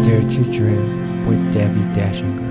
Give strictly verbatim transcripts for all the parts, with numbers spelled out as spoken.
Dare to Dream with Debbie Dashinger.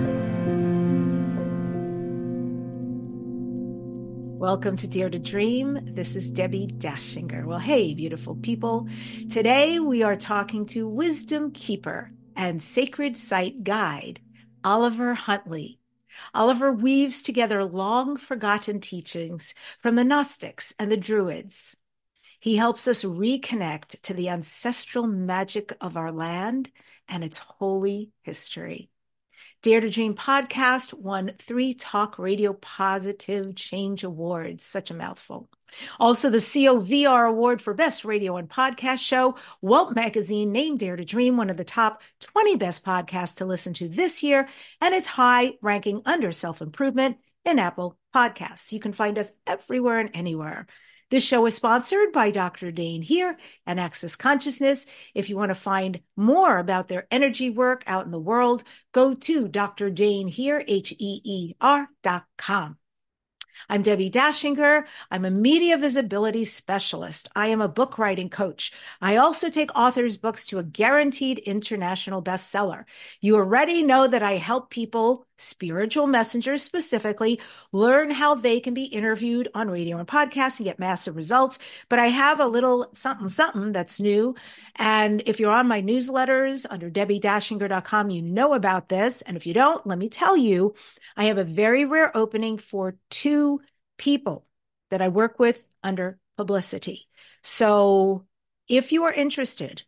Welcome to Dare to Dream. This is Debbie Dashinger. Well, hey, beautiful people. Today we are talking to Wisdom Keeper and Sacred Site Guide, Oliver Huntley. Oliver weaves together long forgotten teachings from the Gnostics and the Druids. He helps us reconnect to the ancestral magic of our land and its holy history. Dare to Dream podcast won three Talk Radio Positive Change Awards. Such a mouthful. Also, the C O V R Award for Best Radio and Podcast Show. Welt Magazine named Dare to Dream one of the top twenty best podcasts to listen to this year, and it's high ranking under self-improvement in Apple Podcasts. You can find us everywhere and anywhere. This show is sponsored by Doctor Dane Heer and Access Consciousness. If you want to find more about their energy work out in the world, go to Doctor Dane Heer, H E E R dot com. I'm Debbie Dashinger. I'm a media visibility specialist. I am a book writing coach. I also take authors' books to a guaranteed international bestseller. You already know that I help people, spiritual messengers specifically, learn how they can be interviewed on radio and podcasts and get massive results. But I have a little something, something that's new. And if you're on my newsletters under Debbie Dashinger dot com, you know about this. And if you don't, let me tell you, I have a very rare opening for two people that I work with under publicity. So if you are interested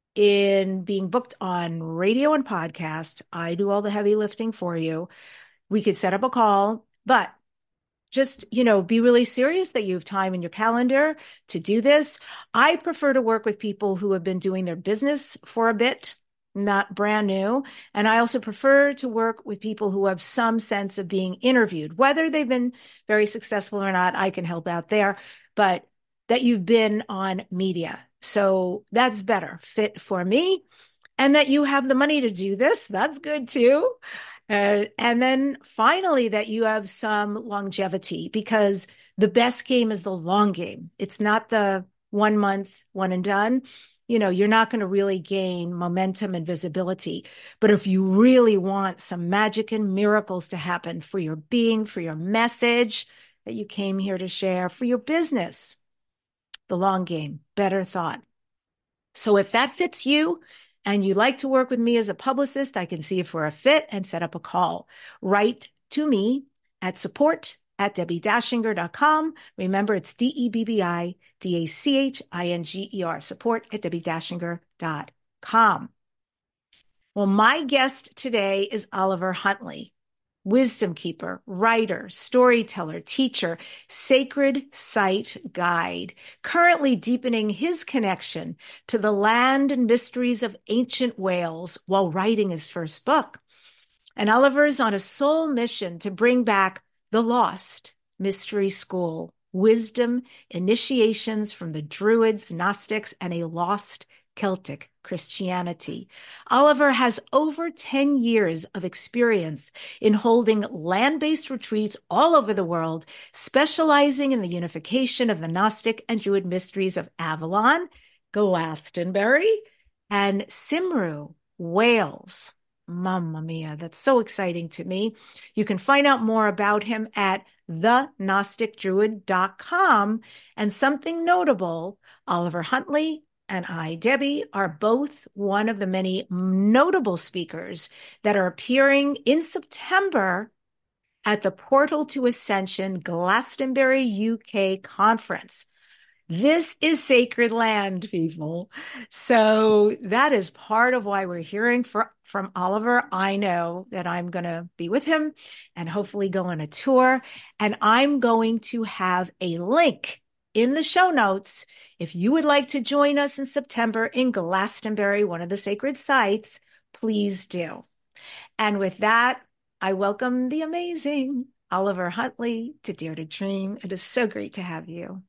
in being booked on radio and podcast, I do all the heavy lifting for you. We could set up a call, but just, you know, be really serious that you have time in your calendar to do this. I prefer to work with people who have been doing their business for a bit, not brand new. And I also prefer to work with people who have some sense of being interviewed, whether they've been very successful or not. I can help out there, but that you've been on media. So that's better fit for me. And that you have the money to do this. That's good too. Uh, and then finally, that you have some longevity, because the best game is the long game. It's not the one month, one and done. You know, you're not going to really gain momentum and visibility. But if you really want some magic and miracles to happen for your being, for your message that you came here to share, for your business, the long game, better thought. So if that fits you and you'd like to work with me as a publicist, I can see if we're a fit and set up a call. Write to me at support at Debbie Dashinger dot com. Remember, it's D E B B I D A C H I N G E R, support at Debbie Dashinger dot com. Well, my guest today is Oliver Huntley, wisdom keeper, writer, storyteller, teacher, sacred site guide, currently deepening his connection to the land and mysteries of ancient Wales while writing his first book. And Oliver is on a soul mission to bring back the lost mystery school, wisdom, initiations from the Druids, Gnostics, and a lost Celtic Christianity. Oliver has over ten years of experience in holding land-based retreats all over the world, specializing in the unification of the Gnostic and Druid mysteries of Avalon, Glastonbury, and Cymru, Wales. Mamma mia, that's so exciting to me. You can find out more about him at the gnostic druid dot com. And something notable, Oliver Huntley and I, Debbie, are both one of the many notable speakers that are appearing in September at the Portal to Ascension Glastonbury U K conference. This is sacred land, people. So that is part of why we're hearing for, from Oliver. I know that I'm going to be with him and hopefully go on a tour. And I'm going to have a link in the show notes. If you would like to join us in September in Glastonbury, one of the sacred sites, please do. And with that, I welcome the amazing Oliver Huntley to Dare to Dream. It is so great to have you.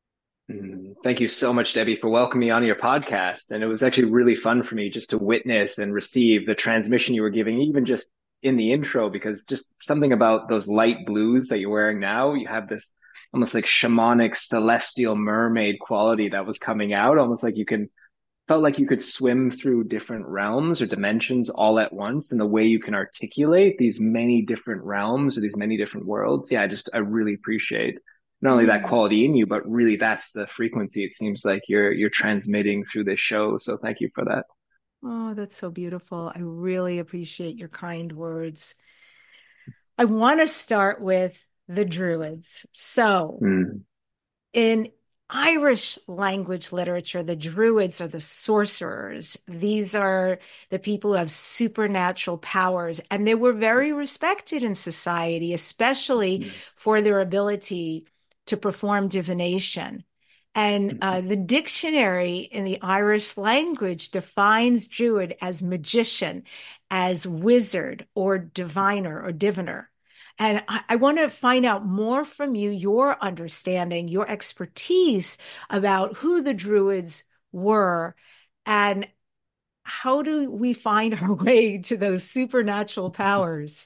Thank you so much, Debbie, for welcoming me on your podcast. And it was actually really fun for me just to witness and receive the transmission you were giving, even just in the intro, because just something about those light blues that you're wearing now, you have this almost like shamanic celestial mermaid quality that was coming out, almost like you can felt like you could swim through different realms or dimensions all at once. And the way you can articulate these many different realms or these many different worlds. Yeah, I just, I really appreciate not only that Mm. quality in you, but really that's the frequency it seems like you're, you're transmitting through this show. So thank you for that. Oh, that's so beautiful. I really appreciate your kind words. I want to start with the Druids. So, Mm, in Irish language literature, the Druids are the sorcerers. These are the people who have supernatural powers, and they were very respected in society, especially mm, for their ability to perform divination. And uh, the dictionary in the Irish language defines Druid as magician, as wizard or diviner or diviner. And I, I want to find out more from you, your understanding, your expertise about who the Druids were and how do we find our way to those supernatural powers?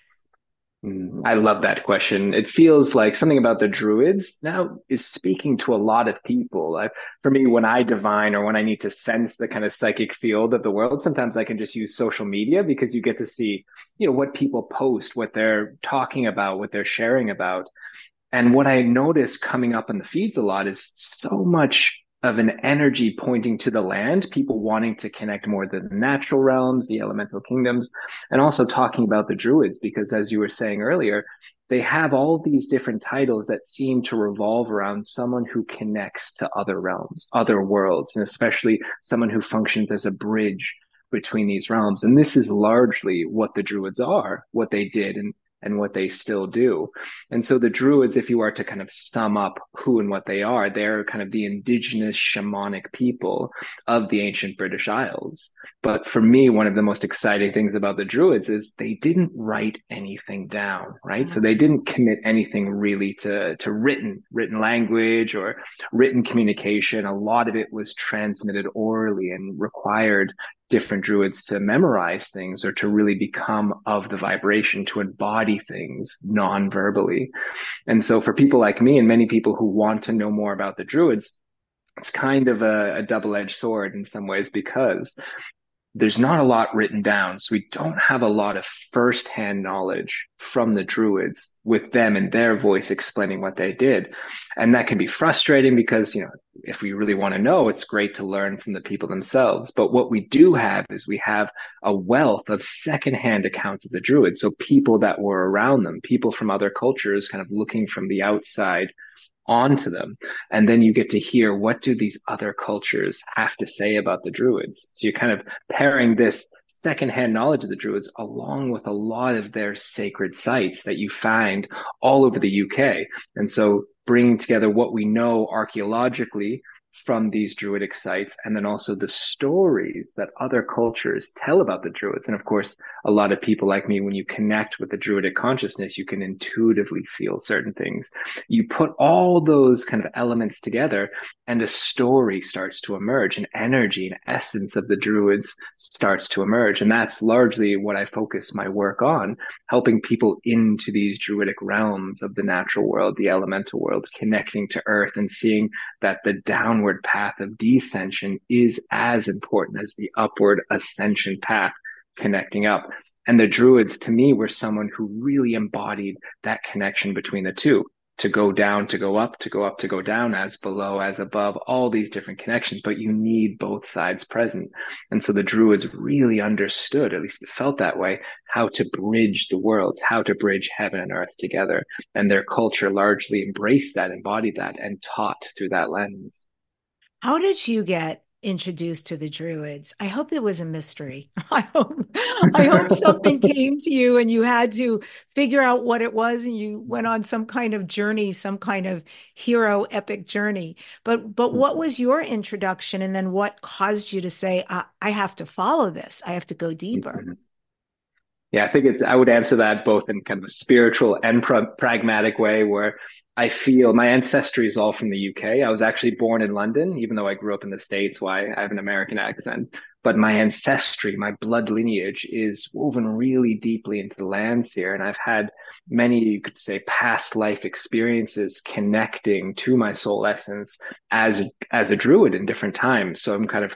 mm. I love that question. It feels like something about the Druids now is speaking to a lot of people. I, for me, when I divine or when I need to sense the kind of psychic field of the world, sometimes I can just use social media because you get to see, you know, what people post, what they're talking about, what they're sharing about. And what I notice coming up in the feeds a lot is so much of an energy pointing to the land, people wanting to connect more to the natural realms, the elemental kingdoms, and also talking about the druids, because as you were saying earlier, they have all these different titles that seem to revolve around someone who connects to other realms, other worlds, and especially someone who functions as a bridge between these realms. And this is largely what the druids are, what they did and and what they still do. And so the Druids, if you are to kind of sum up who and what they are, they're kind of the indigenous shamanic people of the ancient British Isles. But for me, one of the most exciting things about the Druids is they didn't write anything down, right? So they didn't commit anything really to, to written, written language or written communication. A lot of it was transmitted orally and required different druids to memorize things or to really become of the vibration, to embody things non-verbally. And so for people like me and many people who want to know more about the druids, it's kind of a, a double-edged sword in some ways because there's not a lot written down. So we don't have a lot of firsthand knowledge from the druids with them and their voice explaining what they did. And that can be frustrating because, you know, if we really want to know, it's great to learn from the people themselves. But what we do have is we have a wealth of secondhand accounts of the druids. So people that were around them, people from other cultures kind of looking from the outside onto them. And then you get to hear what do these other cultures have to say about the druids. So you're kind of pairing this secondhand knowledge of the druids along with a lot of their sacred sites that you find all over the U K. And so bringing together what we know archaeologically from these druidic sites and then also the stories that other cultures tell about the druids. And of course, a lot of people like me, when you connect with the druidic consciousness, you can intuitively feel certain things. You put all those kind of elements together and a story starts to emerge, an energy, an essence of the druids starts to emerge. And that's largely what I focus my work on, helping people into these druidic realms of the natural world, the elemental world, connecting to earth and seeing that the downward path of descension is as important as the upward ascension path connecting up. And the druids, to me, were someone who really embodied that connection between the two. To go down, to go up, to go up, to go down, as below, as above, all these different connections, but you need both sides present. And so the druids really understood, at least it felt that way, how to bridge the worlds, how to bridge heaven and earth together. And their culture largely embraced that, embodied that, and taught through that lens. How did you get introduced to the Druids? I hope it was a mystery. I hope I hope something came to you and you had to figure out what it was and you went on some kind of journey, some kind of hero epic journey. But but what was your introduction and then what caused you to say, I, I have to follow this. I have to go deeper. Yeah, I think it's, I would answer that both in kind of a spiritual and pra pragmatic way where I feel my ancestry is all from the U K. I was actually born in London, even though I grew up in the States, why I have an American accent. But my ancestry, my blood lineage is woven really deeply into the lands here. And I've had many, you could say, past life experiences connecting to my soul essence as, as a druid in different times. So I'm kind of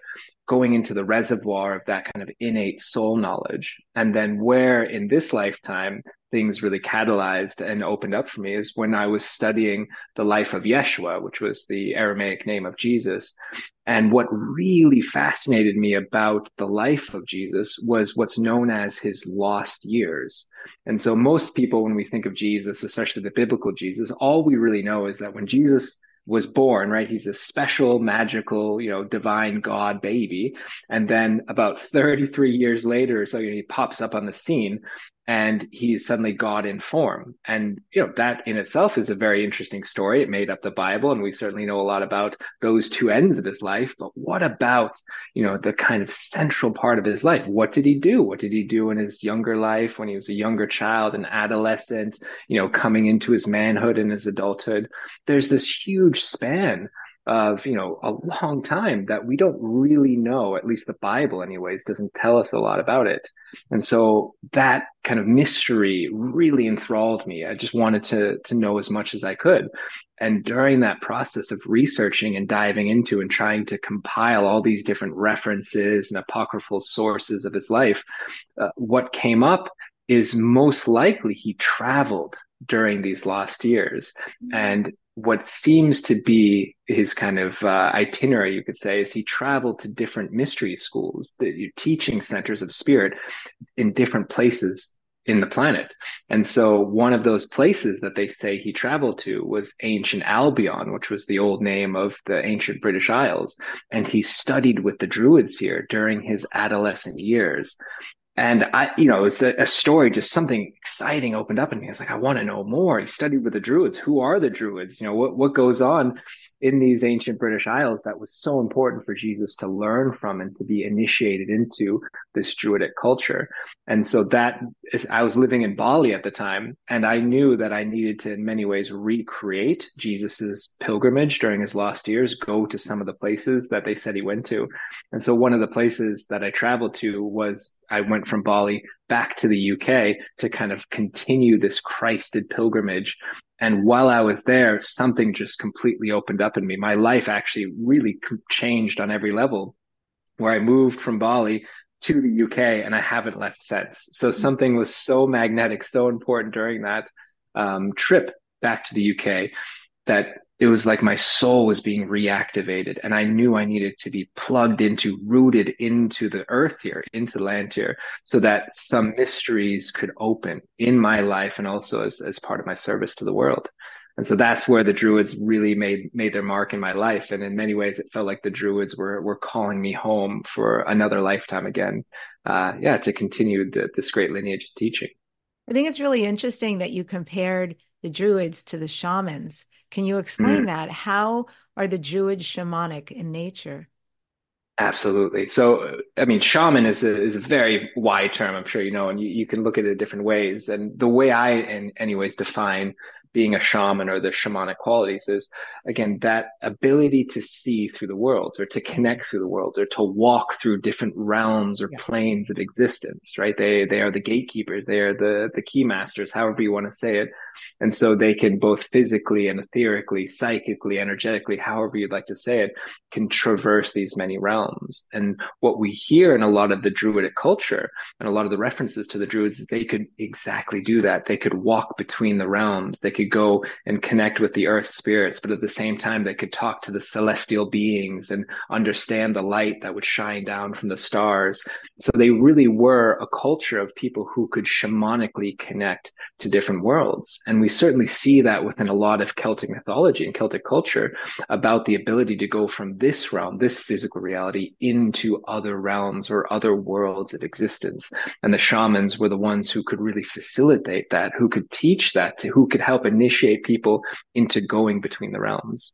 going into the reservoir of that kind of innate soul knowledge. And then where in this lifetime things really catalyzed and opened up for me is when I was studying the life of Yeshua, which was the Aramaic name of Jesus. And what really fascinated me about the life of Jesus was what's known as his lost years. And so most people, when we think of Jesus, especially the biblical Jesus, all we really know is that when Jesus was born, right, he's this special, magical, you know, divine God baby. And then about thirty-three years later, so you know, he pops up on the scene and he's suddenly God in form. And, you know, that in itself is a very interesting story. It made up the Bible, and we certainly know a lot about those two ends of his life. But what about, you know, the kind of central part of his life? What did he do? What did he do in his younger life when he was a younger child, an adolescent, you know, coming into his manhood and his adulthood? There's this huge span of, you know, a long time that we don't really know, at least the Bible anyways, doesn't tell us a lot about it. And so that kind of mystery really enthralled me. I just wanted to, to know as much as I could. And during that process of researching and diving into and trying to compile all these different references and apocryphal sources of his life, uh, what came up is most likely he traveled during these lost years. And what seems to be his kind of uh, itinerary, you could say, is he traveled to different mystery schools, the teaching centers of spirit in different places in the planet. And so one of those places that they say he traveled to was ancient Albion, which was the old name of the ancient British Isles. And he studied with the Druids here during his adolescent years. And I, you know, it's a, a story, just something exciting opened up in me. I was like, I want to know more. He studied with the Druids. Who are the Druids? You know, what, what goes on in these ancient British Isles that was so important for Jesus to learn from and to be initiated into this Druidic culture. And so that is, I was living in Bali at the time, and I knew that I needed to, in many ways, recreate Jesus's pilgrimage during his lost years, go to some of the places that they said he went to. And so one of the places that I traveled to was, I went from Bali back to the U K to kind of continue this Christed pilgrimage. And while I was there, something just completely opened up in me. My life actually really changed on every level, where I moved from Bali to the U K and I haven't left since. So something was so magnetic, so important during that um, trip back to the U K that it was like my soul was being reactivated, and I knew I needed to be plugged into, rooted into the earth here, into the land here, so that some mysteries could open in my life and also as, as part of my service to the world. And so that's where the Druids really made made their mark in my life. And in many ways, it felt like the Druids were were calling me home for another lifetime again. Uh, yeah, to continue the, this great lineage of teaching. I think it's really interesting that you compared the Druids to the shamans. Can you explain mm. that? How are the Druids shamanic in nature? Absolutely. So, I mean, shaman is a, is a very wide term, I'm sure you know, and you, you can look at it different ways. And the way I, in anyways, define being a shaman or the shamanic qualities is, again, that ability to see through the worlds, or to connect through the worlds, or to walk through different realms or yeah. planes of existence, right? They, they are the gatekeepers. They are the, the key masters, however you want to say it. And so they can both physically and etherically, psychically, energetically, however you'd like to say it, can traverse these many realms. And what we hear in a lot of the Druidic culture and a lot of the references to the Druids is they could exactly do that. They could walk between the realms. They could go and connect with the earth spirits, but at the same time, they could talk to the celestial beings and understand the light that would shine down from the stars. So they really were a culture of people who could shamanically connect to different worlds. And we certainly see that within a lot of Celtic mythology and Celtic culture about the ability to go from this realm, this physical reality, into other realms or other worlds of existence. And the shamans were the ones who could really facilitate that, who could teach that, to, who could help initiate people into going between the realms.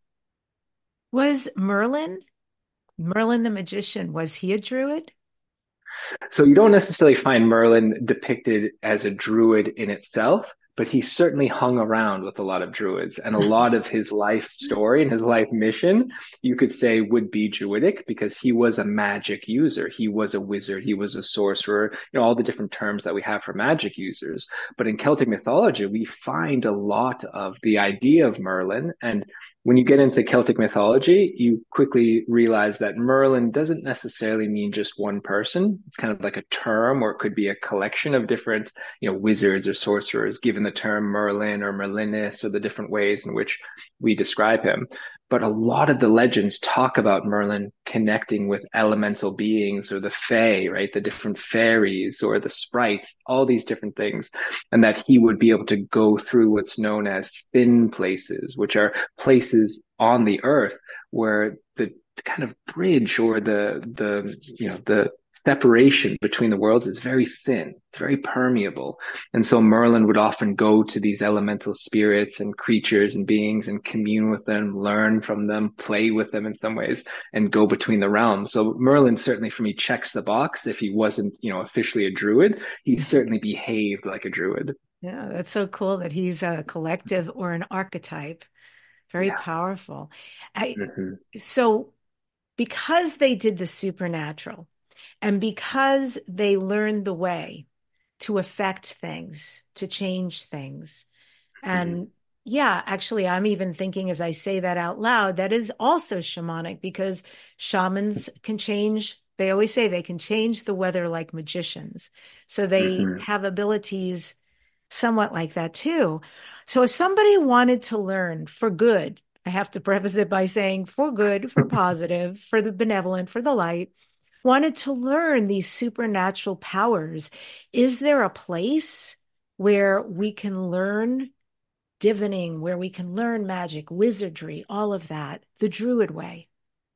Was Merlin, Merlin the magician, was he a druid? So you don't necessarily find Merlin depicted as a druid in itself, but he certainly hung around with a lot of druids, and a lot of his life story and his life mission, you could say, would be druidic, because he was a magic user. He was a wizard. He was a sorcerer, you know, all the different terms that we have for magic users. But in Celtic mythology, we find a lot of the idea of Merlin, and when you get into Celtic mythology, you quickly realize that Merlin doesn't necessarily mean just one person. It's kind of like a term, or it could be a collection of different, you know, wizards or sorcerers given the term Merlin or Merlinus or the different ways in which we describe him. But a lot of the legends talk about Merlin connecting with elemental beings or the fae, right? The different fairies or the sprites, all these different things. And that he would be able to go through what's known as thin places, which are places on the earth where the kind of bridge or the, the, you know, the separation between the worlds is very thin. It's very permeable. And so Merlin would often go to these elemental spirits and creatures and beings and commune with them, learn from them, play with them in some ways, and go between the realms. So Merlin certainly for me checks the box. If he wasn't, you know, officially a druid, he certainly behaved like a druid. Yeah, that's so cool that he's a collective or an archetype. Very Yeah. powerful. I, hmm so because they did the supernatural and because they learned the way to affect things, to change things. hmm And yeah, actually, I'm even thinking as I say that out loud, that is also shamanic because shamans can change. They always say they can change the weather like magicians. So they hmm have abilities somewhat like that too. So if somebody wanted to learn for good, I have to preface it by saying for good, for positive, for the benevolent, for the light, wanted to learn these supernatural powers, is there a place where we can learn divining, where we can learn magic, wizardry, all of that, the Druid way?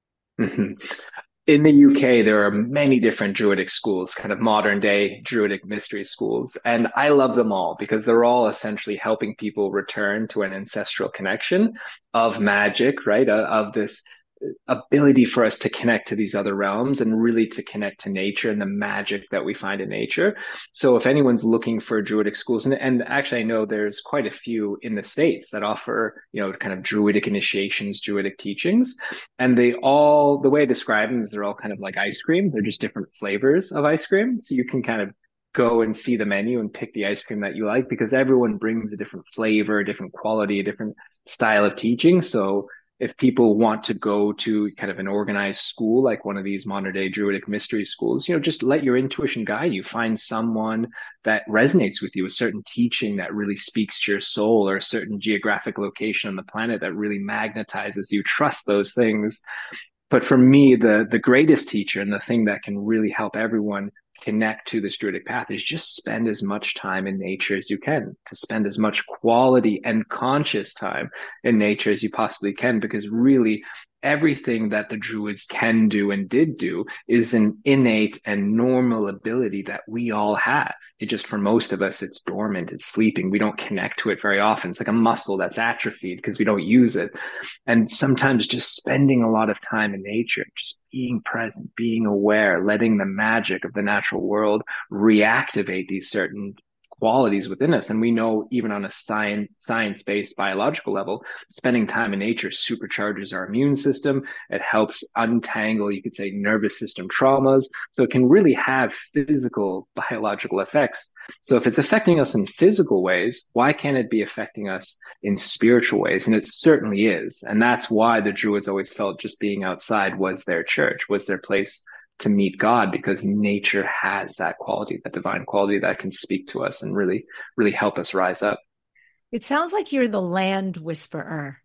hmm In the U K, there are many different Druidic schools, kind of modern day Druidic mystery schools. And I love them all because they're all essentially helping people return to an ancestral connection of magic, right? Uh, Of this ability for us to connect to these other realms and really to connect to nature and the magic that we find in nature. So if anyone's looking for Druidic schools, and, and actually I know there's quite a few in the States that offer, you know, kind of Druidic initiations, Druidic teachings. And they all, the way I describe them is they're all kind of like ice cream. They're just different flavors of ice cream. So you can kind of go and see the menu and pick the ice cream that you like because everyone brings a different flavor, a different quality, a different style of teaching. So if people want to go to kind of an organized school, like one of these modern day Druidic mystery schools, you know, just let your intuition guide you. Find someone that resonates with you, a certain teaching that really speaks to your soul, or a certain geographic location on the planet that really magnetizes you. Trust those things. But for me, the the greatest teacher and the thing that can really help everyone connect to this Druidic path is just spend as much time in nature as you can, to spend as much quality and conscious time in nature as you possibly can, because really everything that the Druids can do and did do is an innate and normal ability that we all have. It just, for most of us, it's dormant, it's sleeping. We don't connect to it very often. It's like a muscle that's atrophied because we don't use it. And sometimes just spending a lot of time in nature, just being present, being aware, letting the magic of the natural world reactivate these certain qualities within us. And we know even on a science, science-based biological level, spending time in nature supercharges our immune system. It helps untangle, you could say, nervous system traumas. So it can really have physical, biological effects. So if it's affecting us in physical ways, why can't it be affecting us in spiritual ways? And it certainly is. And that's why the Druids always felt just being outside was their church, was their place to meet God, because nature has that quality, that divine quality that can speak to us and really, really help us rise up. It sounds like you're the land whisperer.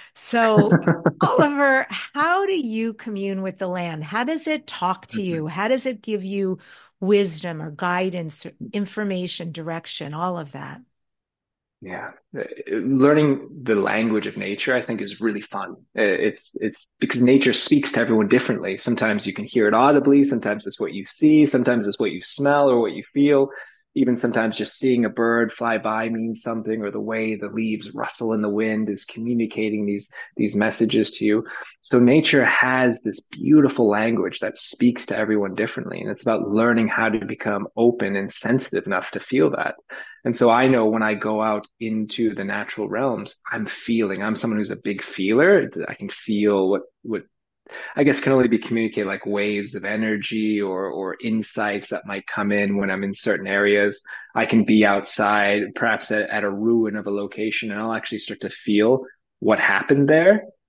So, Oliver, how do you commune with the land? How does it talk to you? How does it give you wisdom or guidance, or information, direction, all of that? Yeah. Uh, Learning the language of nature, I think, is really fun. Uh, It's, it's because nature speaks to everyone differently. Sometimes you can hear it audibly. Sometimes it's what you see. Sometimes it's what you smell or what you feel. Even sometimes just seeing a bird fly by means something, or the way the leaves rustle in the wind is communicating these, these messages to you. So nature has this beautiful language that speaks to everyone differently. And it's about learning how to become open and sensitive enough to feel that. And so I know when I go out into the natural realms, I'm feeling, I'm someone who's a big feeler. I can feel what, what I guess can only be communicated like waves of energy or, or insights that might come in when I'm in certain areas. I can be outside, perhaps at, at a ruin of a location, and I'll actually start to feel what happened there.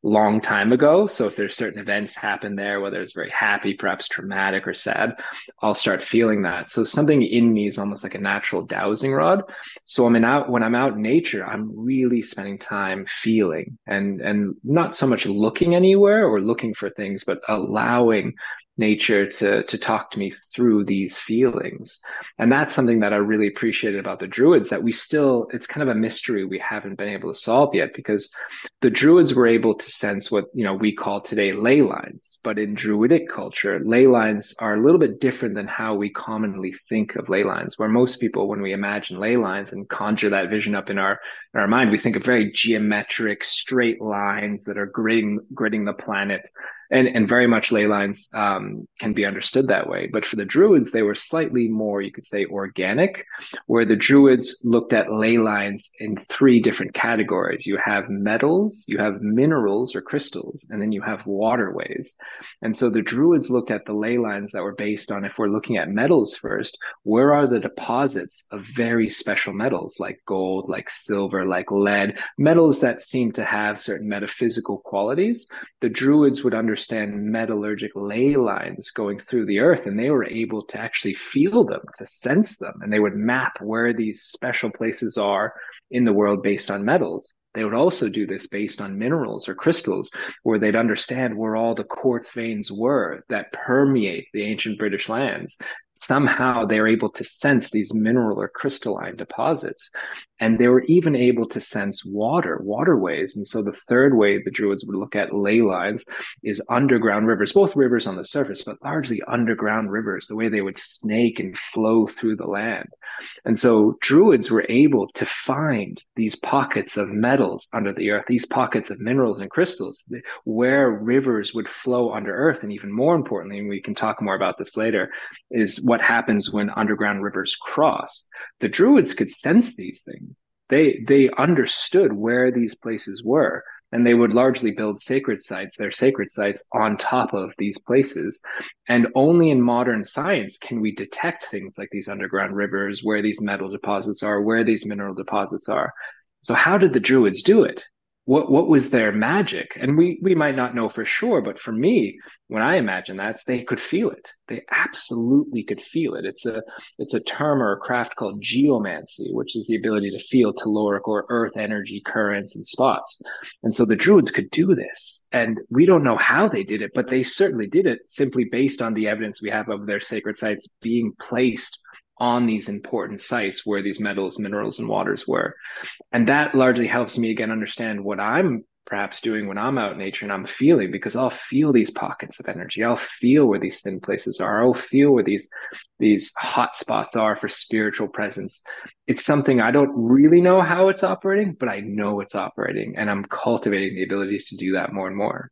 long time ago. So if there's certain events happen there, whether it's very happy, perhaps traumatic or sad, I'll start feeling that. So something in me is almost like a natural dowsing rod. So I'm in out when I'm out in nature, I'm really spending time feeling and and not so much looking anywhere or looking for things, but allowing nature to to talk to me through these feelings. And that's something that I really appreciated about the Druids, that we still, it's kind of a mystery we haven't been able to solve yet, because the Druids were able to sense what, you know, we call today ley lines. But in Druidic culture, ley lines are a little bit different than how we commonly think of ley lines, where most people, when we imagine ley lines and conjure that vision up in our in our mind, we think of very geometric, straight lines that are gridding gridding the planet. And, and very much ley lines um, can be understood that way. But for the Druids, they were slightly more, you could say, organic, where the Druids looked at ley lines in three different categories. You have metals, you have minerals or crystals, and then you have waterways. And so the Druids looked at the ley lines that were based on, if we're looking at metals first, where are the deposits of very special metals like gold, like silver, like lead, metals that seem to have certain metaphysical qualities. The Druids would understand metallurgic ley lines going through the earth, and they were able to actually feel them, to sense them, and they would map where these special places are in the world based on metals. They would also do this based on minerals or crystals, where they'd understand where all the quartz veins were that permeate the ancient British lands. Somehow they were able to sense these mineral or crystalline deposits. And they were even able to sense water, waterways. And so the third way the Druids would look at ley lines is underground rivers, both rivers on the surface, but largely underground rivers, the way they would snake and flow through the land. And so Druids were able to find these pockets of metals under the earth, these pockets of minerals and crystals, where rivers would flow under earth. And even more importantly, and we can talk more about this later, is what happens when underground rivers cross. The Druids could sense these things. They, they understood where these places were, and they would largely build sacred sites, their sacred sites, on top of these places. And only in modern science can we detect things like these underground rivers, where these metal deposits are, where these mineral deposits are. So how did the Druids do it? What what was their magic? And we we might not know for sure, but for me, when I imagine that, they could feel it. They absolutely could feel it. It's a it's a term or a craft called geomancy, which is the ability to feel telluric or earth energy currents and spots. And so the Druids could do this. And we don't know how they did it, but they certainly did it simply based on the evidence we have of their sacred sites being placed on these important sites where these metals, minerals, and waters were. And that largely helps me again understand what I'm perhaps doing when I'm out in nature and I'm feeling, because I'll feel these pockets of energy. I'll feel where these thin places are. I'll feel where these, these hot spots are for spiritual presence. It's something I don't really know how it's operating, but I know it's operating, and I'm cultivating the ability to do that more and more.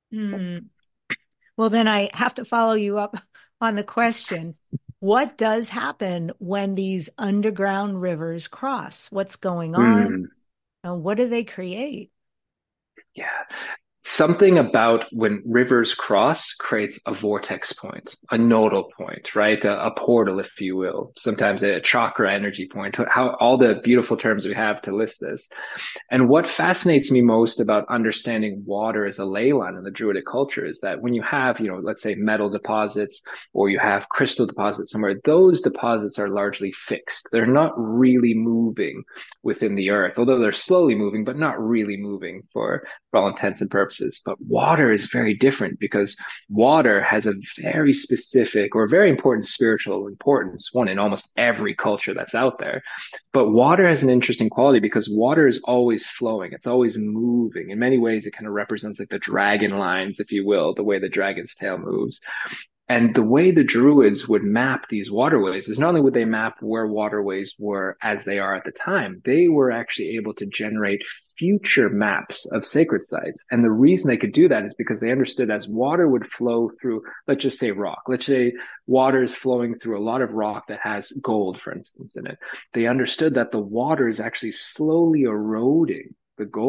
Mm. Well, then I have to follow you up on the question. What does happen when these underground rivers cross? What's going on? Mm. And what do they create? Yeah. Something about when rivers cross creates a vortex point, a nodal point, right? A, a portal, if you will. Sometimes a chakra energy point, how all the beautiful terms we have to list this. And what fascinates me most about understanding water as a ley line in the Druidic culture is that when you have, you know, let's say metal deposits, or you have crystal deposits somewhere, those deposits are largely fixed. They're not really moving within the earth, although they're slowly moving, but not really moving for, for all intents and purposes. But water is very different, because water has a very specific or very important spiritual importance, one in almost every culture that's out there. But water has an interesting quality because water is always flowing. It's always moving. In many ways, it kind of represents like the dragon lines, if you will, the way the dragon's tail moves. And the way the Druids would map these waterways is not only would they map where waterways were as they are at the time, they were actually able to generate future maps of sacred sites. And the reason they could do that is because they understood as water would flow through, let's just say rock. Let's say water is flowing through a lot of rock that has gold, for instance, in it. They understood that the water is actually slowly eroding the gold.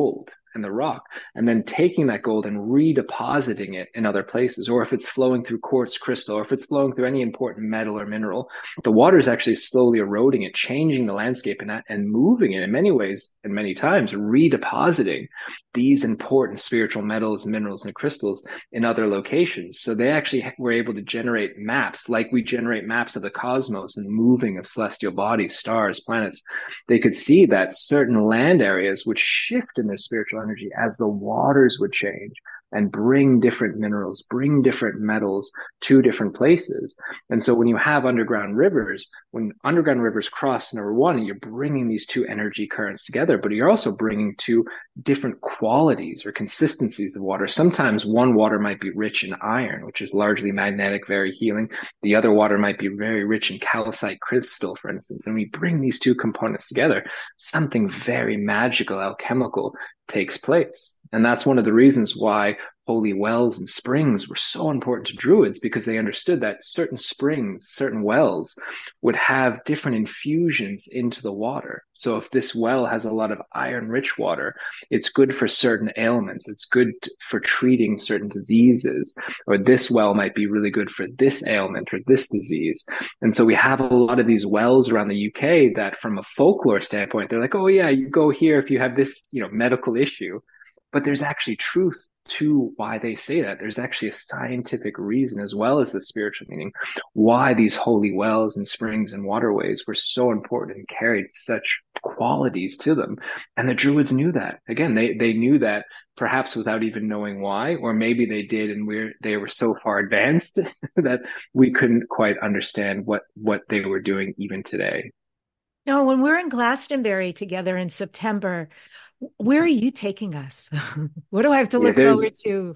and the rock, and then taking that gold and redepositing it in other places. Or if it's flowing through quartz crystal, or if it's flowing through any important metal or mineral, the water is actually slowly eroding it, changing the landscape and, and moving it in many ways, and many times redepositing these important spiritual metals, minerals, and crystals in other locations. So they actually were able to generate maps like we generate maps of the cosmos and moving of celestial bodies, stars, planets. They could see that certain land areas would shift in their spiritual energy as the waters would change and bring different minerals, bring different metals to different places. And so when you have underground rivers, when underground rivers cross, number one, you're bringing these two energy currents together, but you're also bringing two different qualities or consistencies of water. Sometimes one water might be rich in iron, which is largely magnetic, very healing. The other water might be very rich in calcite crystal, for instance. And we bring these two components together, something very magical, alchemical takes place. And that's one of the reasons why holy wells and springs were so important to Druids, because they understood that certain springs, certain wells would have different infusions into the water. So if this well has a lot of iron-rich water, it's good for certain ailments. It's good for treating certain diseases. Or this well might be really good for this ailment or this disease. And so we have a lot of these wells around the U K that from a folklore standpoint, they're like, oh yeah, you go here if you have this, you know, medical issue. But there's actually truth to why they say that. There's actually a scientific reason, as well as the spiritual meaning, why these holy wells and springs and waterways were so important and carried such qualities to them. And the Druids knew that. Again, they, they knew that perhaps without even knowing why, or maybe they did and we're, they were so far advanced that we couldn't quite understand what, what they were doing even today. No, when we're in Glastonbury together in September, where are you taking us? What do I have to look yeah, forward to?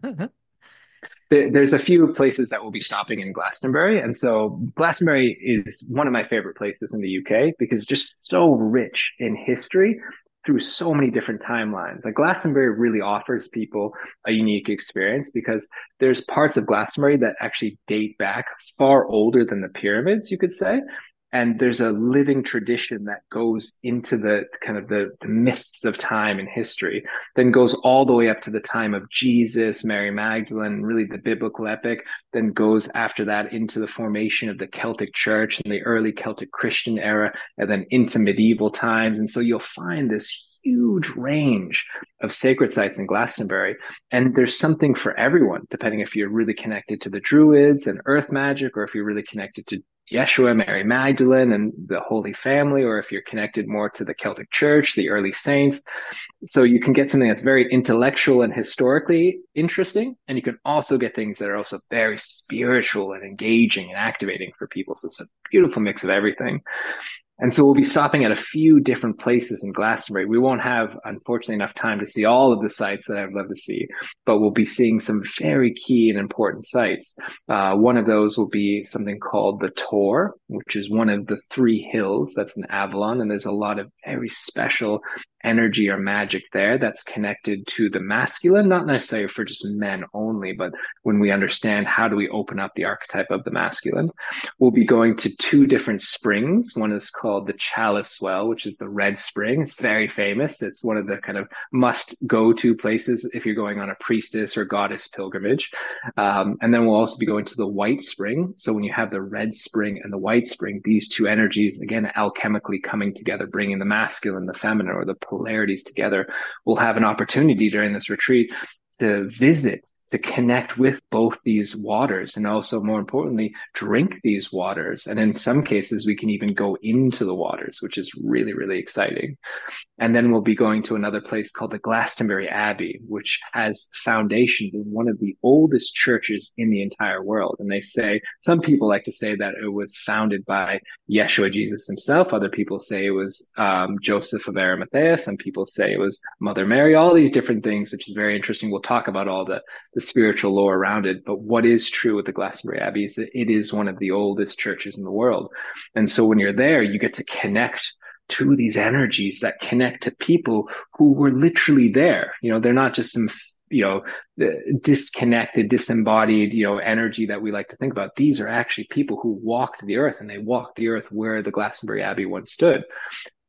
There's a few places that we'll be stopping in Glastonbury. And so Glastonbury is one of my favorite places in the U K because it's just so rich in history through so many different timelines. Like Glastonbury really offers people a unique experience because there's parts of Glastonbury that actually date back far older than the pyramids, you could say. And there's a living tradition that goes into the kind of the, the mists of time and history, then goes all the way up to the time of Jesus, Mary Magdalene, really the biblical epic, then goes after that into the formation of the Celtic Church and the early Celtic Christian era, and then into medieval times. And so you'll find this huge range of sacred sites in Glastonbury. And there's something for everyone, depending if you're really connected to the Druids and earth magic, or if you're really connected to Yeshua, Mary Magdalene, and the Holy Family, or if you're connected more to the Celtic Church, the early saints. So you can get something that's very intellectual and historically interesting, and you can also get things that are also very spiritual and engaging and activating for people. So it's a beautiful mix of everything. And so we'll be stopping at a few different places in Glastonbury. We won't have, unfortunately, enough time to see all of the sites that I'd love to see, but we'll be seeing some very key and important sites. Uh, one of those will be something called the Tor, which is one of the three hills that's in Avalon. And there's a lot of very special energy or magic there that's connected to the masculine, not necessarily for just men only, but when we understand how do we open up the archetype of the masculine. We'll be going to two different springs. One is called the Chalice Well, which is the red spring. It's very famous. It's one of the kind of must go to places if you're going on a priestess or goddess pilgrimage. Um, and then we'll also be going to the White Spring. So when you have the red spring and the white spring, these two energies, again, alchemically coming together, bringing the masculine, the feminine, or the polarities together, we'll have an opportunity during this retreat to visit, to connect with both these waters, and also more importantly, drink these waters. And in some cases, we can even go into the waters, which is really, really exciting. And then we'll be going to another place called the Glastonbury Abbey, which has foundations in one of the oldest churches in the entire world. And they say, some people like to say that it was founded by Yeshua, Jesus himself. Other people say it was um, Joseph of Arimathea. Some people say it was Mother Mary, all these different things, which is very interesting. We'll talk about all the, the spiritual lore around it. But what is true with the Glastonbury Abbey is that it is one of the oldest churches in the world. And so when you're there, you get to connect to these energies that connect to people who were literally there. You know, they're not just some, you know, disconnected, disembodied, you know, energy that we like to think about. These are actually people who walked the earth, and they walked the earth where the Glastonbury Abbey once stood.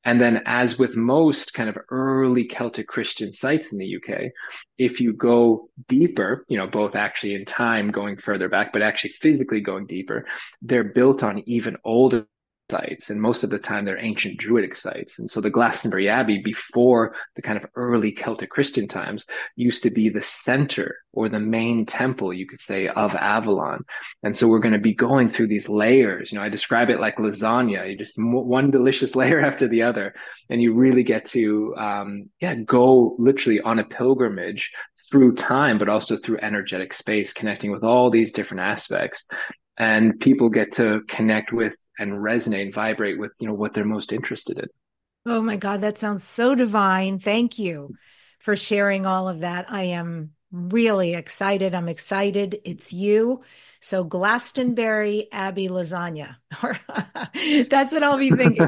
And then, as with most kind of early Celtic Christian sites in the U K, if you go deeper, you know, both actually in time going further back, but actually physically going deeper, they're built on even older sites. And most of the time, they're ancient Druidic sites. And so the Glastonbury Abbey, before the kind of early Celtic Christian times, used to be the center or the main temple, you could say, of Avalon. And so we're going to be going through these layers. You know, I describe it like lasagna. You just one delicious layer after the other, and you really get to, um, yeah, go literally on a pilgrimage through time, but also through energetic space, connecting with all these different aspects. And people get to connect with and resonate and vibrate with, you know, what they're most interested in. Oh my God, that sounds so divine. Thank you for sharing all of that. I am really excited. I'm excited. It's you. So Glastonbury Abbey lasagna. That's what I'll be thinking.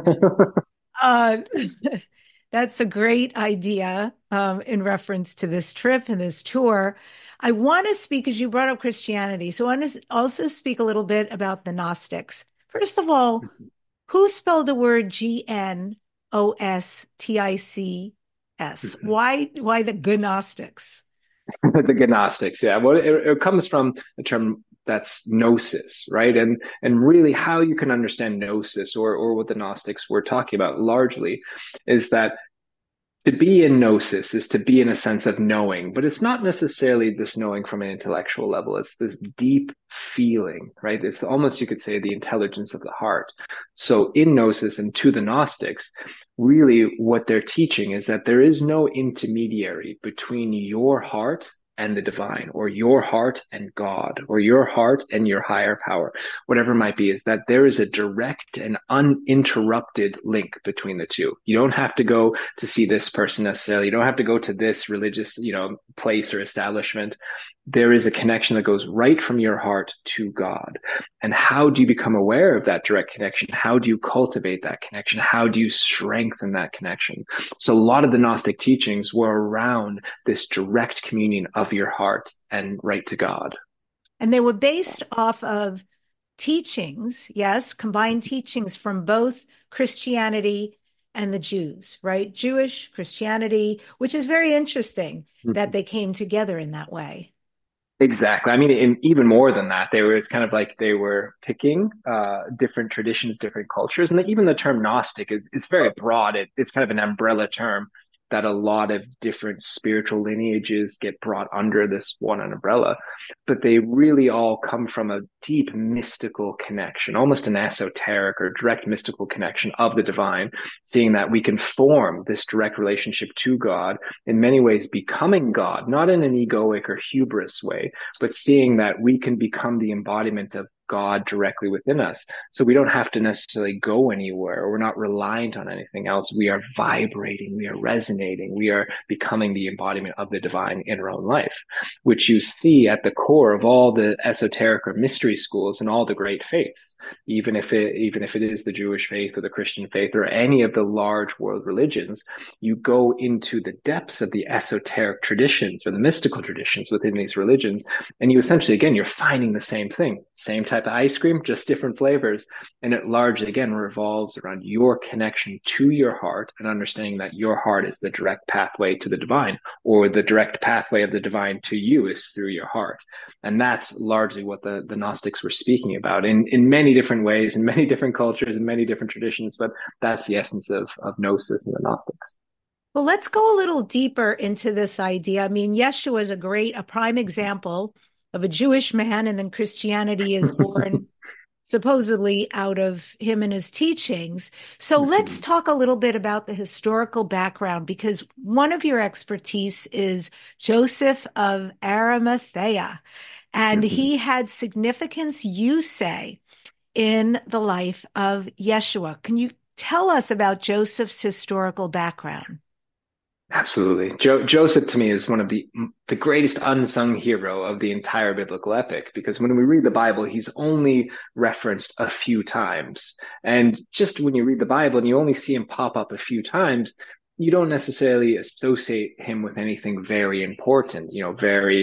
Uh, that's a great idea um, in reference to this trip and this tour. I want to speak, as you brought up Christianity, so I want to also speak a little bit about the Gnostics. First of all, who spelled the word G N O S T I C S? Why, why the Gnostics? The Gnostics, yeah. Well, it, it comes from the term that's gnosis, right? And and really how you can understand gnosis, or or what the Gnostics were talking about largely, is that to be in gnosis is to be in a sense of knowing, but it's not necessarily this knowing from an intellectual level. It's this deep feeling, right? It's almost, you could say, the intelligence of the heart. So in gnosis, and to the Gnostics, really what they're teaching is that there is no intermediary between your heart and the divine, or your heart and God, or your heart and your higher power, whatever it might be, is that there is a direct and uninterrupted link between the two. You don't have to go to see this person necessarily. You don't have to go to this religious, you know, place or establishment. There is a connection that goes right from your heart to God. And how do you become aware of that direct connection? How do you cultivate that connection? How do you strengthen that connection? So a lot of the Gnostic teachings were around this direct communion of your heart and right to God. And they were based off of teachings, yes, combined teachings from both Christianity and the Jews, right? Jewish, Christianity, which is very interesting mm-hmm. that they came together in that way. Exactly. I mean, in, even more than that, they were, it's kind of like they were picking uh, different traditions, different cultures. And the, even the term Gnostic is, is very broad. It, it's kind of an umbrella term that a lot of different spiritual lineages get brought under this one umbrella. But they really all come from a deep mystical connection, almost an esoteric or direct mystical connection of the divine, seeing that we can form this direct relationship to God, in many ways becoming God, not in an egoic or hubris way, but seeing that we can become the embodiment of God directly within us. So we don't have to necessarily go anywhere, or we're not reliant on anything else. We are vibrating, we are resonating, we are becoming the embodiment of the divine in our own life, which you see at the core of all the esoteric or mystery schools and all the great faiths, even if it, even if it is the Jewish faith or the Christian faith or any of the large world religions. You go into the depths of the esoteric traditions or the mystical traditions within these religions, and you essentially, again, you're finding the same thing, same type of ice cream, just different flavors. And it largely, again, revolves around your connection to your heart and understanding that your heart is the direct pathway to the divine, or the direct pathway of the divine to you is through your heart. And that's largely what the, the Gnostics were speaking about in, in many different ways, in many different cultures, in many different traditions. But that's the essence of, of Gnosis and the Gnostics. Well, let's go a little deeper into this idea. I mean, Yeshua is a great, a prime example of a Jewish man, and then Christianity is born supposedly out of him and his teachings. So mm-hmm. let's talk a little bit about the historical background, because one of your expertise is Joseph of Arimathea, and mm-hmm. he had significance, you say, in the life of Yeshua. Can you tell us about Joseph's historical background? Absolutely. Jo- Joseph, to me, is one of the the greatest unsung hero of the entire biblical epic, because when we read the Bible, he's only referenced a few times. And just when you read the Bible and you only see him pop up a few times, you don't necessarily associate him with anything very important, you know, very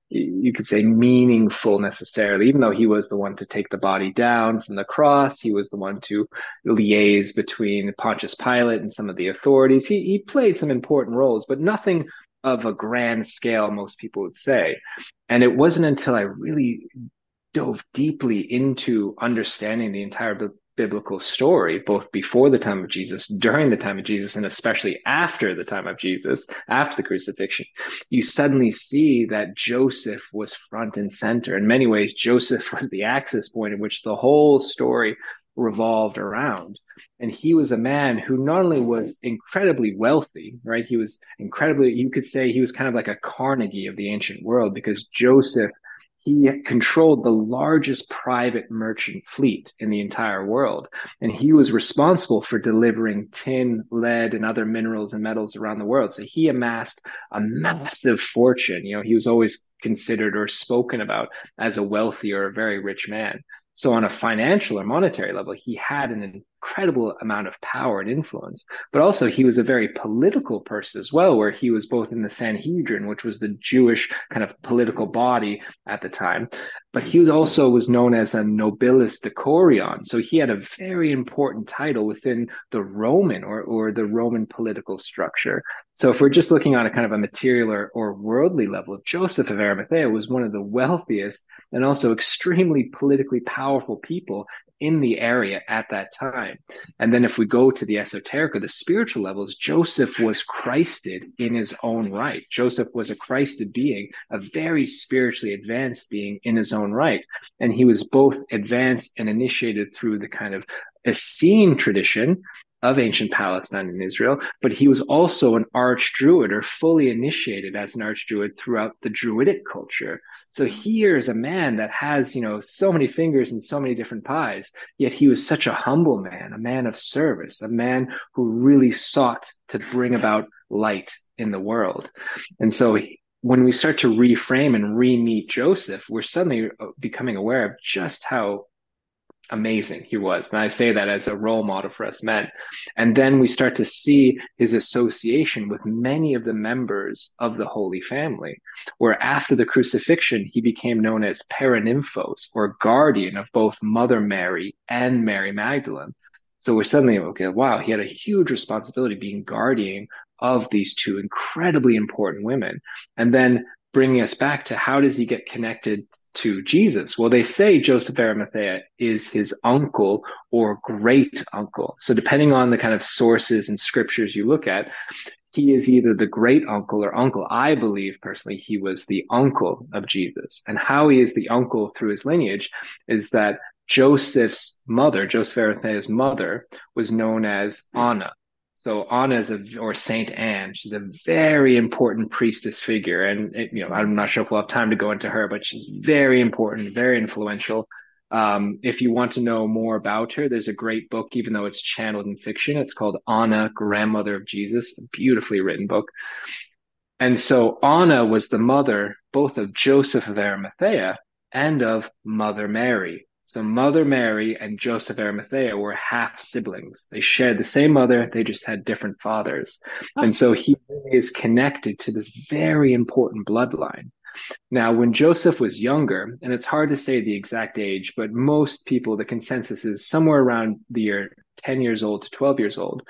you could say, meaningful necessarily, even though he was the one to take the body down from the cross. He was the one to liaise between Pontius Pilate and some of the authorities. He, he played some important roles, but nothing of a grand scale, most people would say. And it wasn't until I really dove deeply into understanding the entire b- biblical story, both before the time of Jesus, during the time of Jesus, and especially after the time of Jesus, after the crucifixion, you suddenly see that Joseph was front and center. In many ways, Joseph was the axis point in which the whole story revolved around. And he was a man who not only was incredibly wealthy, right? He was incredibly, you could say he was kind of like a Carnegie of the ancient world, because Joseph, he controlled the largest private merchant fleet in the entire world. And he was responsible for delivering tin, lead, and other minerals and metals around the world. So he amassed a massive fortune. You know, he was always considered or spoken about as a wealthy or a very rich man. So on a financial or monetary level, he had an incredible amount of power and influence, but also he was a very political person as well, where he was both in the Sanhedrin, which was the Jewish kind of political body at the time, but he was also was known as a nobilis decurion. So he had a very important title within the Roman or, or the Roman political structure. So if we're just looking on a kind of a material or, or worldly level, Joseph of Arimathea was one of the wealthiest and also extremely politically powerful people in the area at that time. And then if we go to the esoteric or the spiritual levels, Joseph was Christed in his own right. Joseph was a Christed being, a very spiritually advanced being in his own right. And he was both advanced and initiated through the kind of Essene tradition of ancient Palestine and Israel, but he was also an archdruid, or fully initiated as an archdruid throughout the Druidic culture. So here is a man that has, you know, so many fingers and so many different pies, yet he was such a humble man, a man of service, a man who really sought to bring about light in the world. And so he, when we start to reframe and re-meet Joseph, we're suddenly becoming aware of just how amazing he was. And I say that as a role model for us men. And then we start to see his association with many of the members of the Holy Family, where after the crucifixion, he became known as Paranymphos, or guardian of both Mother Mary and Mary Magdalene. So we're suddenly, okay, wow, he had a huge responsibility being guardian of these two incredibly important women. And then bringing us back to how does he get connected to Jesus? Well, they say Joseph of Arimathea is his uncle or great uncle. So depending on the kind of sources and scriptures you look at, he is either the great uncle or uncle. I believe personally he was the uncle of Jesus. And how he is the uncle through his lineage is that Joseph's mother, Joseph of Arimathea's mother, was known as Anna. So Anna is a, or Saint Anne, she's a very important priestess figure. And, it, you know, I'm not sure if we'll have time to go into her, but she's very important, very influential. Um, if you want to know more about her, there's a great book, even though it's channeled in fiction. It's called Anna, Grandmother of Jesus, a beautifully written book. And so Anna was the mother both of Joseph of Arimathea and of Mother Mary. So Mother Mary and Joseph of Arimathea were half siblings. They shared the same mother, they just had different fathers. Oh. And so he is connected to this very important bloodline. Now, when Joseph was younger, and it's hard to say the exact age, but most people, the consensus is somewhere around the year ten years old to twelve years old,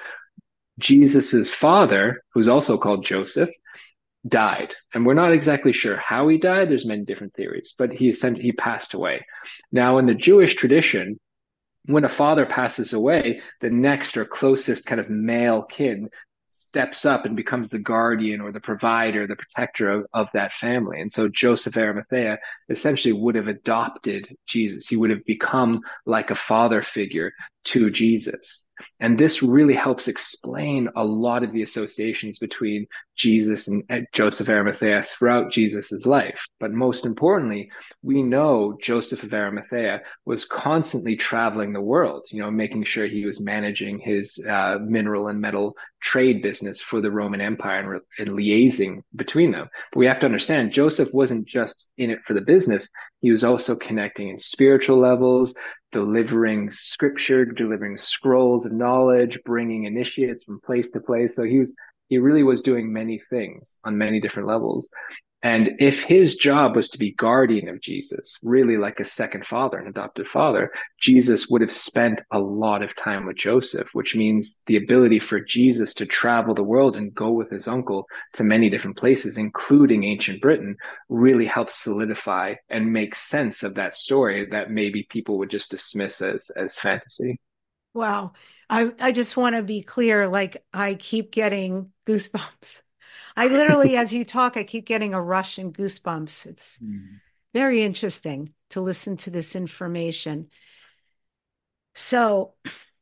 Jesus's father, who's also called Joseph, died. And we're not exactly sure how he died. There's many different theories, but he essentially, he passed away. Now, in the Jewish tradition, when a father passes away, the next or closest kind of male kin steps up and becomes the guardian or the provider, the protector of, of that family. And so Joseph of Arimathea essentially would have adopted Jesus. He would have become like a father figure to Jesus. And this really helps explain a lot of the associations between Jesus and Joseph of Arimathea throughout Jesus's life. But most importantly, we know Joseph of Arimathea was constantly traveling the world, you know, making sure he was managing his uh, mineral and metal trade business for the Roman Empire and, and liaising between them. But we have to understand, Joseph wasn't just in it for the business. He was also connecting in spiritual levels, delivering scripture, delivering scrolls of knowledge, bringing initiates from place to place. So he was, he really was doing many things on many different levels. And if his job was to be guardian of Jesus, really like a second father, an adopted father, Jesus would have spent a lot of time with Joseph, which means the ability for Jesus to travel the world and go with his uncle to many different places, including ancient Britain, really helps solidify and make sense of that story that maybe people would just dismiss as, as fantasy. Wow. I, I just want to be clear, like I keep getting goosebumps. I literally, as you talk, I keep getting a rush and goosebumps. It's Mm. very interesting to listen to this information. So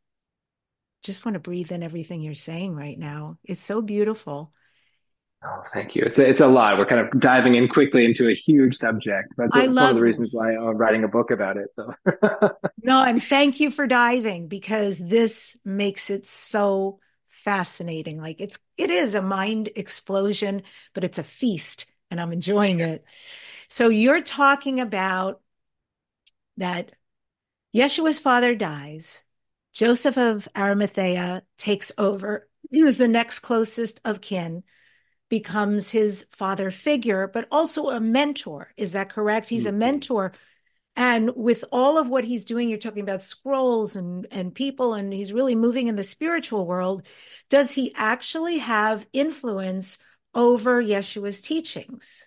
just want to breathe in everything you're saying right now. It's so beautiful. Oh, thank you. It's a, it's a lot. We're kind of diving in quickly into a huge subject. That's I it's one of love the reasons this. why I'm writing a book about it. So No, and thank you for diving because this makes it so fascinating. Like it's it is a mind explosion, but it's a feast and I'm enjoying it. So you're talking about that Yeshua's father dies. Joseph of Arimathea takes over as the next closest of kin, becomes his father figure, but also a mentor. Is that correct? He's a Mhm. mentor. And with all of what he's doing, you're talking about scrolls and, and people, and he's really moving in the spiritual world. Does he actually have influence over Yeshua's teachings?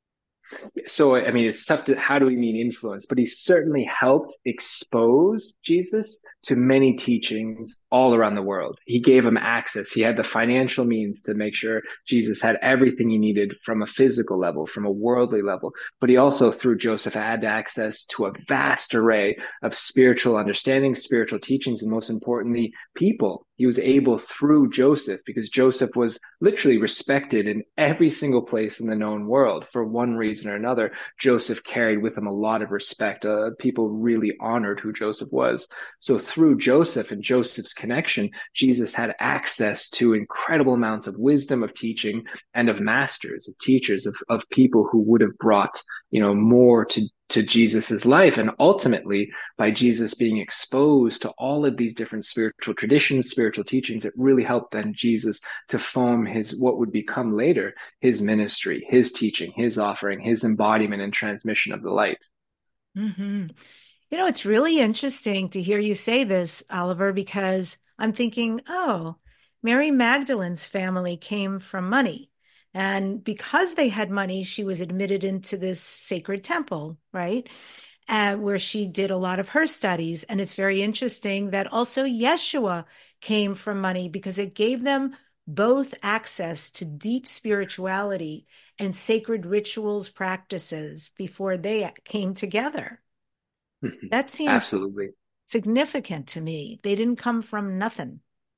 So, I mean, it's tough to, how do we mean influence? But he certainly helped expose Jesus to many teachings all around the world. He gave him access. He had the financial means to make sure Jesus had everything he needed from a physical level, from a worldly level. But he also, through Joseph, had access to a vast array of spiritual understanding, spiritual teachings, and most importantly, people. He was able through Joseph, because Joseph was literally respected in every single place in the known world for one reason or another. Joseph carried with him a lot of respect. Uh, people really honored who Joseph was. So through Joseph and Joseph's connection, Jesus had access to incredible amounts of wisdom, of teaching, and of masters, of teachers, of, of people who would have brought, you know, more to to Jesus's life. And ultimately, by Jesus being exposed to all of these different spiritual traditions, spiritual teachings, it really helped then Jesus to form his, what would become later, his ministry, his teaching, his offering, his embodiment and transmission of the light. Mm-hmm. You know, it's really interesting to hear you say this, Oliver, because I'm thinking, oh, Mary Magdalene's family came from money. And because they had money, she was admitted into this sacred temple, right? Uh, where she did a lot of her studies. And it's very interesting that also Yeshua came from money because it gave them both access to deep spirituality and sacred rituals practices before they came together. That seems Absolutely. significant to me. They didn't come from nothing.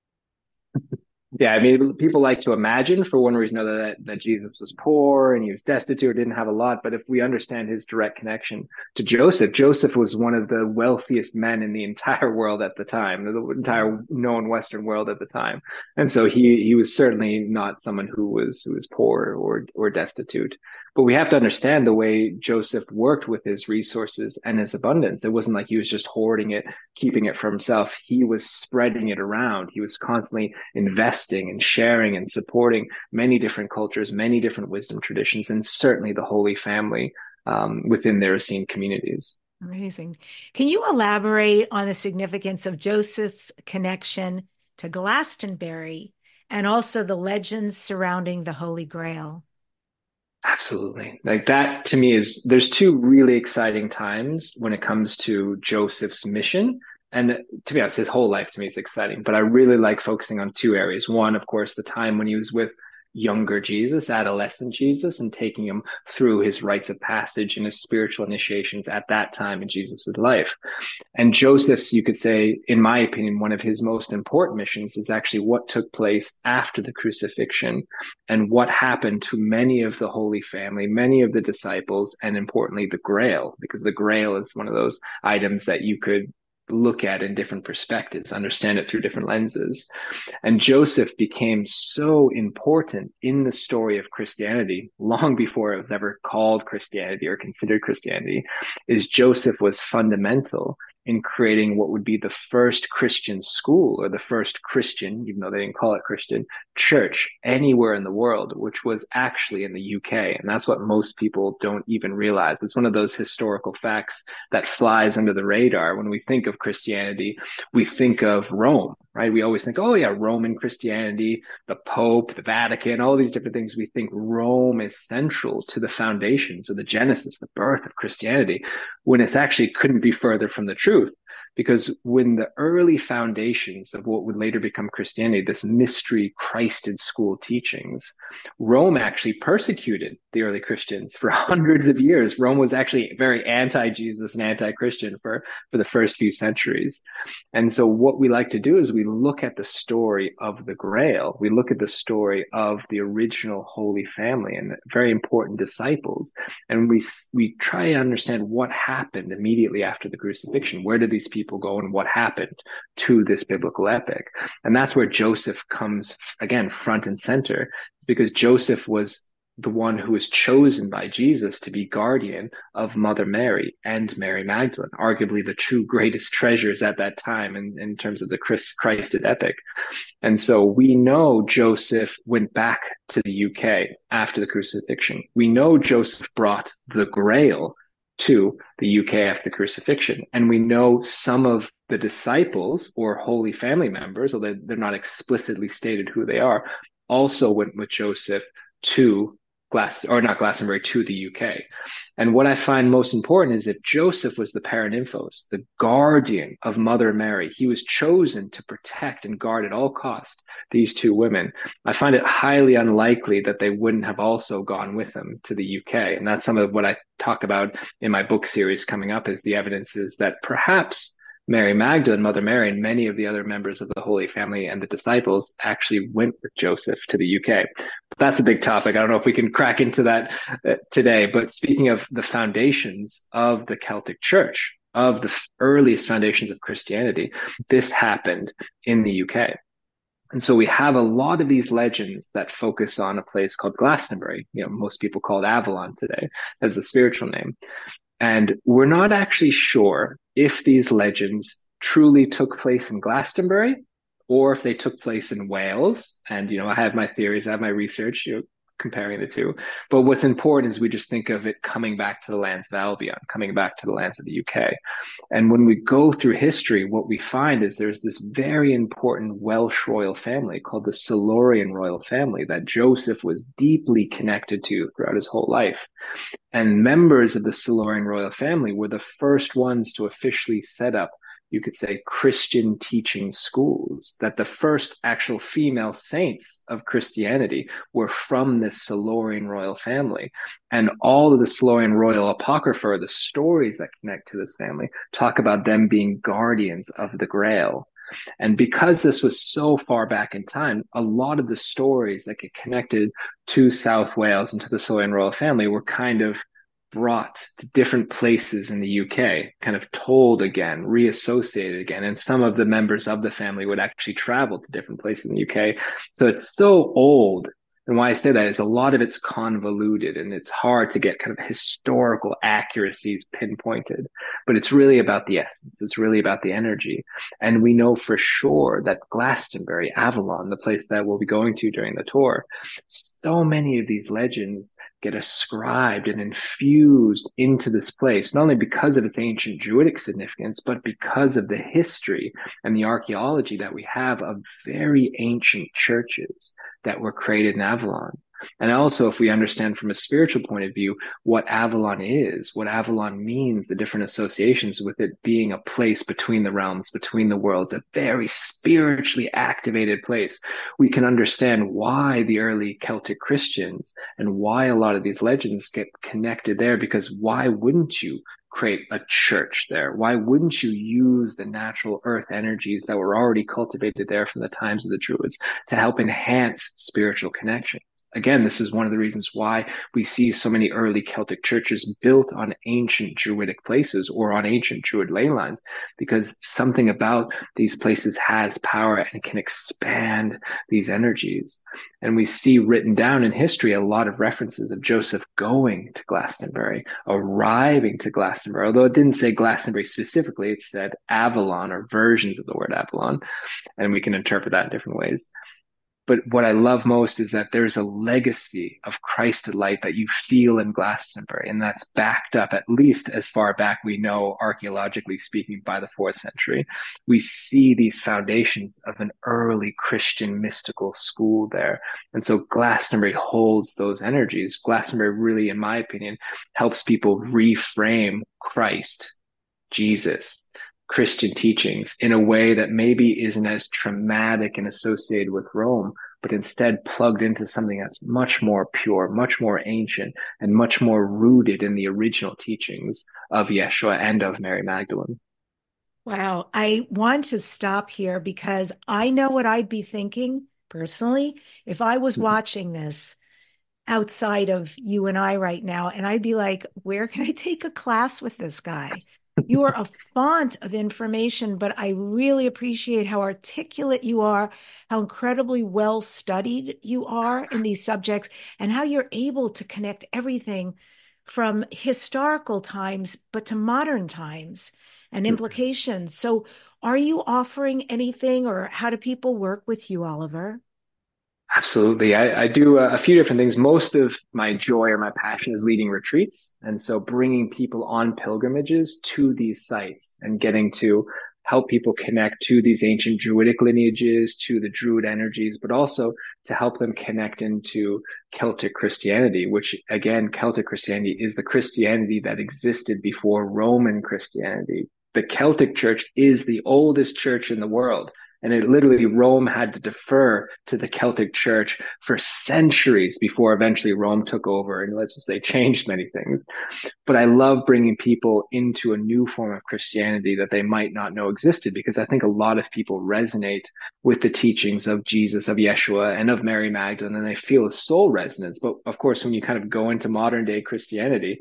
Yeah, I mean, people like to imagine for one reason or another that, that Jesus was poor and he was destitute or didn't have a lot. But if we understand his direct connection to Joseph, Joseph was one of the wealthiest men in the entire world at the time, the entire known Western world at the time. And so he he was certainly not someone who was who was poor or or destitute. But we have to understand the way Joseph worked with his resources and his abundance. It wasn't like he was just hoarding it, keeping it for himself. He was spreading it around. He was constantly investing and sharing and supporting many different cultures, many different wisdom traditions, and certainly the Holy Family um, within their Essene communities. Amazing. Can you elaborate on the significance of Joseph's connection to Glastonbury and also the legends surrounding the Holy Grail? Absolutely. Like that to me is there's two really exciting times when it comes to Joseph's mission. And to be honest, his whole life to me is exciting, but I really like focusing on two areas. One, of course, the time when he was with younger Jesus, adolescent Jesus, and taking him through his rites of passage and his spiritual initiations at that time in Jesus's life. And Joseph's, you could say, in my opinion, one of his most important missions is actually what took place after the crucifixion and what happened to many of the Holy Family, many of the disciples, and importantly, the Grail, because the Grail is one of those items that you could look at in different perspectives, understand it through different lenses. And Joseph became so important in the story of Christianity long before it was ever called Christianity or considered Christianity, is Joseph was fundamental in creating what would be the first Christian school, or the first Christian, even though they didn't call it Christian, church anywhere in the world, which was actually in the U K. And that's what most people don't even realize. It's one of those historical facts that flies under the radar. When we think of Christianity, we think of Rome, right? We always think, oh yeah, Roman Christianity, the Pope, the Vatican, all these different things. We think Rome is central to the foundations or the genesis, the birth of Christianity, when it's actually couldn't be further from the truth. Because when the early foundations of what would later become Christianity, this mystery Christed school teachings, Rome actually persecuted the early Christians for hundreds of years. Rome was actually very anti-Jesus and anti-Christian for, for the first few centuries. And so what we like to do is we look at the story of the Grail. We look at the story of the original Holy Family and very important disciples. And we, we try to understand what happened immediately after the crucifixion. Where did these people go and what happened to this biblical epic? And that's where Joseph comes, again, front and center, because Joseph was the one who was chosen by Jesus to be guardian of Mother Mary and Mary Magdalene, arguably the two greatest treasures at that time in, in terms of the Christed epic. And so we know Joseph went back to the U K after the crucifixion. We know Joseph brought the Grail to the U K after the crucifixion. And we know some of the disciples or Holy Family members, although they're not explicitly stated who they are, also went with Joseph to Glass, or not Glastonbury, to the U K. And what I find most important is if Joseph was the paranymphos, the guardian of Mother Mary, he was chosen to protect and guard at all costs these two women. I find it highly unlikely that they wouldn't have also gone with him to the U K. And that's some of what I talk about in my book series coming up, is the evidences that perhaps Mary Magdalene, Mother Mary, and many of the other members of the Holy Family and the disciples actually went with Joseph to the U K. But that's a big topic. I don't know if we can crack into that uh, today. But speaking of the foundations of the Celtic Church, of the earliest foundations of Christianity, this happened in the U K. And so we have a lot of these legends that focus on a place called Glastonbury. You know, most people call it Avalon today as the spiritual name. And we're not actually sure if these legends truly took place in Glastonbury or if they took place in Wales. And, you know, I have my theories, I have my research, you know, comparing the two. But what's important is we just think of it coming back to the lands of Albion, coming back to the lands of the U K. And when we go through history, what we find is there's this very important Welsh royal family called the Silurian royal family that Joseph was deeply connected to throughout his whole life. And members of the Silurian royal family were the first ones to officially set up, you could say, Christian teaching schools, that the first actual female saints of Christianity were from this Silurian royal family. And all of the Silurian royal apocrypha, the stories that connect to this family, talk about them being guardians of the Grail. And because this was so far back in time, a lot of the stories that get connected to South Wales and to the Silurian royal family were kind of brought to different places in the U K, kind of told again, reassociated again. And some of the members of the family would actually travel to different places in the U K. So it's so old. And why I say that is a lot of it's convoluted and it's hard to get kind of historical accuracies pinpointed, but it's really about the essence. It's really about the energy. And we know for sure that Glastonbury, Avalon, the place that we'll be going to during the tour, so many of these legends get ascribed and infused into this place, not only because of its ancient Druidic significance, but because of the history and the archaeology that we have of very ancient churches that were created in Avalon. And also, if we understand from a spiritual point of view what Avalon is, what Avalon means, the different associations with it being a place between the realms, between the worlds, a very spiritually activated place, we can understand why the early Celtic Christians and why a lot of these legends get connected there, because why wouldn't you create a church there? Why wouldn't you use the natural earth energies that were already cultivated there from the times of the Druids to help enhance spiritual connections? again, this is one of the reasons why we see so many early Celtic churches built on ancient Druidic places or on ancient Druid ley lines, because something about these places has power and can expand these energies. And we see written down in history a lot of references of Joseph going to Glastonbury, arriving to Glastonbury, although it didn't say Glastonbury specifically, it said Avalon or versions of the word Avalon, and we can interpret that in different ways. But what I love most is that there's a legacy of Christ light that you feel in Glastonbury, and that's backed up, at least as far back we know, archaeologically speaking, by the fourth century. We see these foundations of an early Christian mystical school there. And so Glastonbury holds those energies. Glastonbury really, in my opinion, helps people reframe Christ, Jesus, Christian teachings in a way that maybe isn't as traumatic and associated with Rome, but instead plugged into something that's much more pure, much more ancient, and much more rooted in the original teachings of Yeshua and of Mary Magdalene. Wow. I want to stop here because I know what I'd be thinking personally if I was watching this outside of you and I right now. And I'd be like, where can I take a class with this guy? You are a font of information, but I really appreciate how articulate you are, how incredibly well studied you are in these subjects, and how you're able to connect everything from historical times, but to modern times and implications. So, are you offering anything, or how do people work with you, Oliver? Absolutely. I, I do a, a few different things. Most of my joy or my passion is leading retreats. And so bringing people on pilgrimages to these sites and getting to help people connect to these ancient Druidic lineages, to the Druid energies, but also to help them connect into Celtic Christianity, which again, Celtic Christianity is the Christianity that existed before Roman Christianity. The Celtic Church is the oldest church in the world. And it literally, Rome had to defer to the Celtic Church for centuries before eventually Rome took over and, let's just say, changed many things. But I love bringing people into a new form of Christianity that they might not know existed, because I think a lot of people resonate with the teachings of Jesus, of Yeshua, and of Mary Magdalene, and they feel a soul resonance. But of course, when you kind of go into modern day Christianity,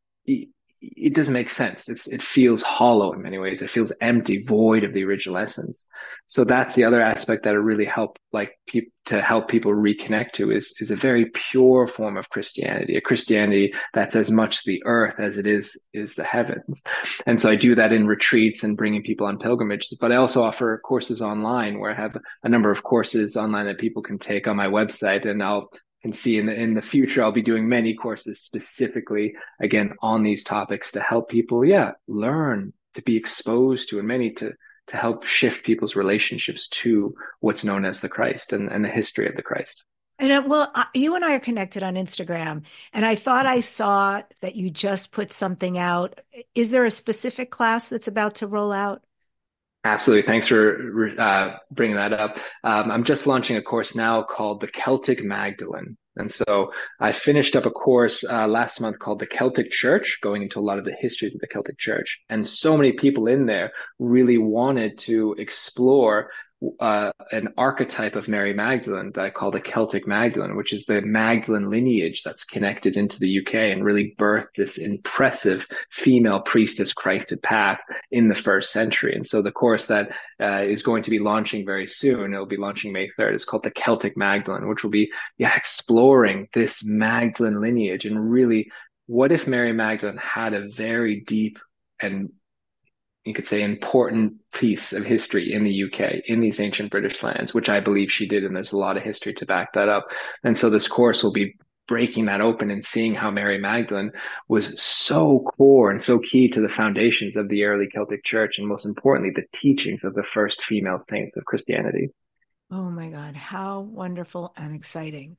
it doesn't make sense. It's, it feels hollow in many ways. It feels empty, void of the original essence. So that's the other aspect that I really help, like, pe- to help people reconnect to is, is a very pure form of Christianity, a Christianity that's as much the earth as it is, is the heavens. And so I do that in retreats and bringing people on pilgrimages, but I also offer courses online where I have a number of courses online that people can take on my website, and I'll can see in the in the future I'll be doing many courses specifically again on these topics to help people, yeah, learn, to be exposed to, and many to to help shift people's relationships to what's known as the Christ and, and the history of the Christ. And uh, well, uh, you and I are connected on Instagram, and I thought I saw that you just put something out. Is there a specific class that's about to roll out? Absolutely. Thanks for uh, bringing that up. Um, I'm just launching a course now called the Celtic Magdalene. And so I finished up a course uh, last month called the Celtic Church, going into a lot of the histories of the Celtic Church. And so many people in there really wanted to explore uh, an archetype of Mary Magdalene that I call the Celtic Magdalene, which is the Magdalene lineage that's connected into the U K and really birthed this impressive female priestess Christed path in the first century. And so the course that uh, is going to be launching very soon, it'll be launching May third, is called the Celtic Magdalene, which will be, yeah, exploring this Magdalene lineage and really, what if Mary Magdalene had a very deep and, you could say, important piece of history in the U K, in these ancient British lands, which I believe she did. And there's a lot of history to back that up. And so this course will be breaking that open and seeing how Mary Magdalene was so core and so key to the foundations of the early Celtic Church, and most importantly, the teachings of the first female saints of Christianity. Oh my God, how wonderful and exciting.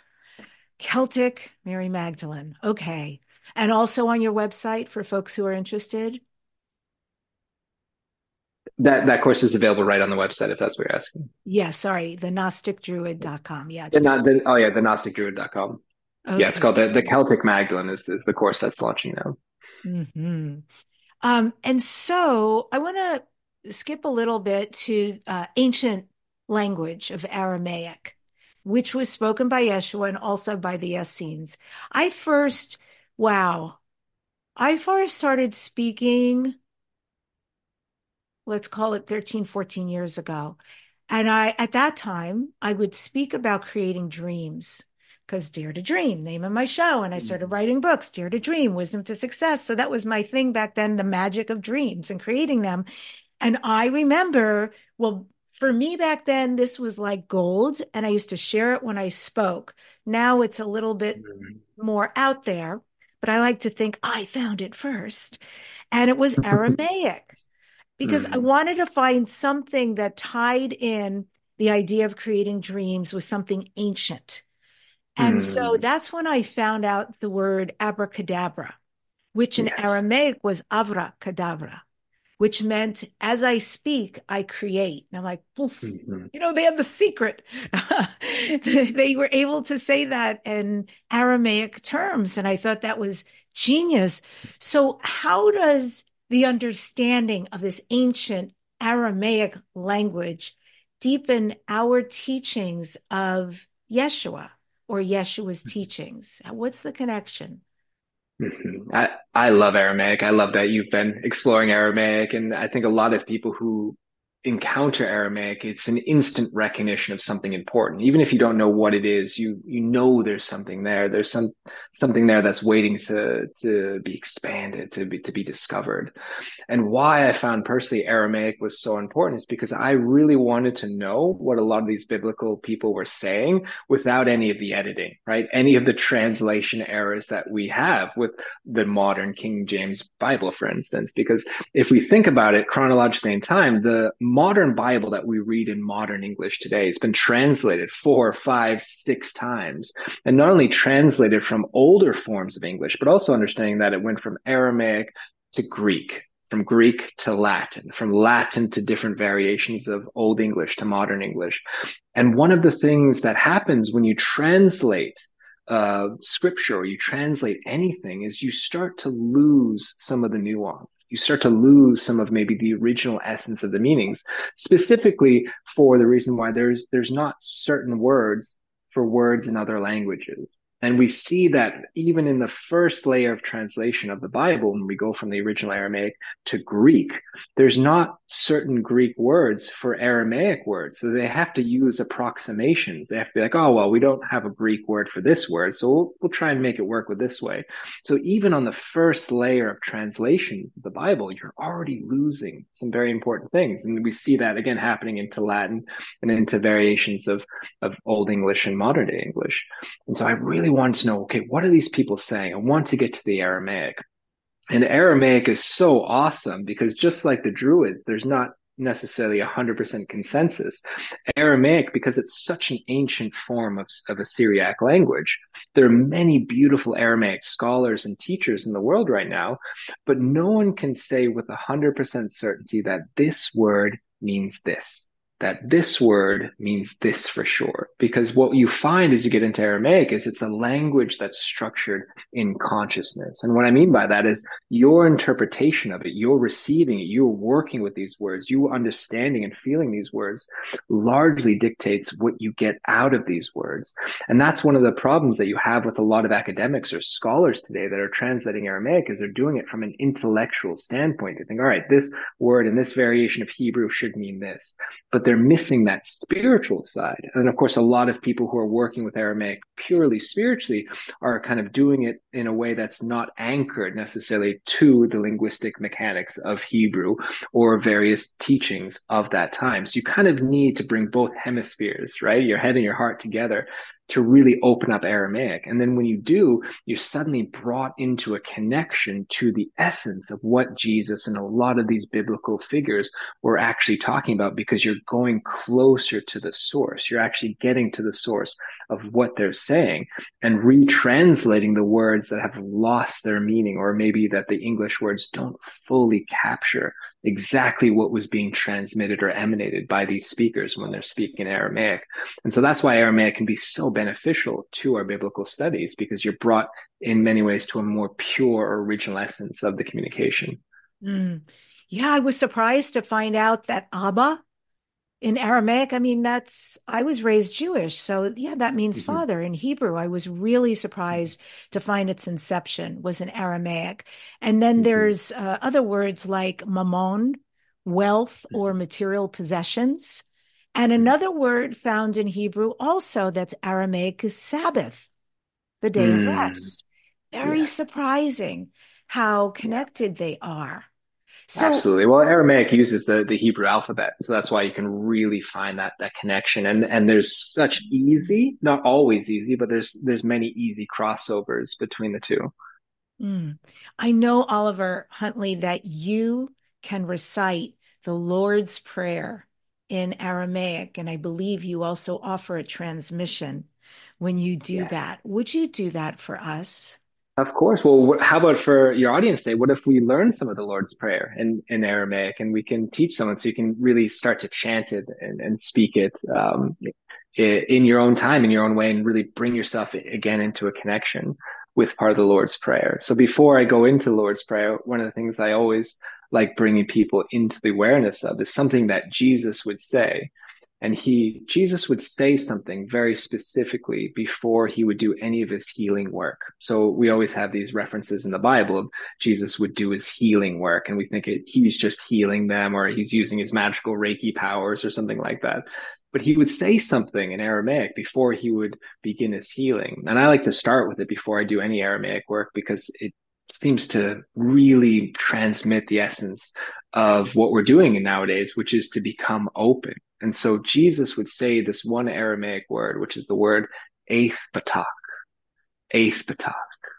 Celtic Mary Magdalene. Okay. And also on your website for folks who are interested? That that course is available right on the website, if that's what you're asking. Yeah, sorry, the gnostic druid dot com. Yeah, The, just not the, oh yeah, the gnostic druid dot com. Yeah, it's okay. called the, the Celtic Magdalene is, is the course that's launching now. hmm Um, and so I want to skip a little bit to uh, ancient language of Aramaic. which was spoken by Yeshua and also by the Essenes. I first, wow, I first started speaking, let's call it thirteen, fourteen years ago. And I, at that time, I would speak about creating dreams because Dare to Dream, name of my show. And I started writing books, Dare to Dream, Wisdom to Success. So that was my thing back then, the magic of dreams and creating them. And I remember, well, for me back then, this was like gold. And I used to share it when I spoke. Now it's a little bit more out there, but I like to think I found it first. And it was Aramaic because I Mm, wanted to find something that tied in the idea of creating dreams with something ancient. And so mm, that's when I found out the word abracadabra, which in yes. Aramaic was avra kadabra, which meant as I speak, I create. And I'm like, poof, Mhm. you know, they have the secret. They were able to say that in Aramaic terms. And I thought that was genius. So, how does the understanding of this ancient Aramaic language deepen our teachings of Yeshua or Yeshua's teachings? What's the connection? Mhm. I, I love Aramaic. I love that you've been exploring Aramaic. And I think a lot of people who encounter Aramaic, it's an instant recognition of something important. Even if you don't know what it is, you you know there's something there. There's some something there that's waiting to to be expanded, to be to be discovered. And why I found personally Aramaic was so important is because I really wanted to know what a lot of these biblical people were saying without any of the editing, right? Any of the translation errors that we have with the modern King James Bible, for instance. Because if we think about it chronologically in time, the modern Bible that we read in modern English today has been translated four, five, six times. And not only translated from older forms of English, but also understanding that it went from Aramaic to Greek, from Greek to Latin, from Latin to different variations of Old English to modern English. And one of the things that happens when you translate uh, scripture or you translate anything is you start to lose some of the nuance. You start to lose some of maybe the original essence of the meanings, specifically for the reason why there's there's not certain words for words in other languages. And we see that even in the first layer of translation of the Bible, when we go from the original Aramaic to Greek, there's not certain Greek words for Aramaic words. So they have to use approximations. They have to be like, oh, well, we don't have a Greek word for this word, so we'll, we'll try and make it work with this way. So even on the first layer of translations of the Bible, you're already losing some very important things. And we see that again happening into Latin and into variations of, of Old English and modern day English. And so I really wanted to know, okay, what are these people saying? I want to get to the Aramaic. And Aramaic is so awesome because just like the Druids, there's not necessarily a one hundred percent consensus. Aramaic, because it's such an ancient form of, of a Syriac language, there are many beautiful Aramaic scholars and teachers in the world right now, but no one can say with one hundred percent certainty that this word means this, that this word means this for sure. Because what you find as you get into Aramaic is it's a language that's structured in consciousness. And what I mean by that is your interpretation of it, you're receiving it, you're working with these words, you understanding and feeling these words largely dictates what you get out of these words. And that's one of the problems that you have with a lot of academics or scholars today that are translating Aramaic is they're doing it from an intellectual standpoint. They think, all right, this word and this variation of Hebrew should mean this. But they're missing that spiritual side. And of course, a lot of people who are working with Aramaic purely spiritually are kind of doing it in a way that's not anchored necessarily to the linguistic mechanics of Hebrew or various teachings of that time. So you kind of need to bring both hemispheres, right? Your head and your heart together to really open up Aramaic. And then when you do, you're suddenly brought into a connection to the essence of what Jesus and a lot of these biblical figures were actually talking about because you're going closer to the source. You're actually getting to the source of what they're saying and retranslating the words that have lost their meaning, or maybe that the English words don't fully capture exactly what was being transmitted or emanated by these speakers when they're speaking Aramaic. And so that's why Aramaic can be so beneficial to our biblical studies, because you're brought in many ways to a more pure or original essence of the communication. Mm. Yeah, I was surprised to find out that Abba In Aramaic, I mean, that's, I was raised Jewish. So, yeah, that means Hmm. father. In Hebrew, I was really surprised to find its inception was in Aramaic. And then Hmm. there's uh, other words like mammon, wealth or Hmm. material possessions. And another word found in Hebrew also that's Aramaic is Sabbath, the day of Mm. rest. Very Yes. surprising how Yeah. connected they are. So, Absolutely. Well, Aramaic uses the the Hebrew alphabet, so that's why you can really find that that connection. And and there's such easy, not always easy, but there's there's many easy crossovers between the two. mm, I know, Oliver Huntley, that you can recite the Lord's Prayer in Aramaic, and I believe you also offer a transmission when you do Yes. that. Would you do that for us? Of course. Well, wh- how about for your audience today? What if we learn some of the Lord's Prayer in, in Aramaic and we can teach someone so you can really start to chant it and, and speak it um, i- in your own time, in your own way, and really bring yourself again into a connection with part of the Lord's Prayer. So before I go into the Lord's Prayer, one of the things I always like bringing people into the awareness of is something that Jesus would say. And he, Jesus would say something very specifically before he would do any of his healing work. So we always have these references in the Bible of Jesus would do his healing work, and we think it, he's just healing them or he's using his magical Reiki powers or something like that. But he would say something in Aramaic before he would begin his healing. And I like to start with it before I do any Aramaic work because it seems to really transmit the essence of what we're doing nowadays, which is to become open. And so Jesus would say this one Aramaic word, which is the word eighth batak, eighth batak,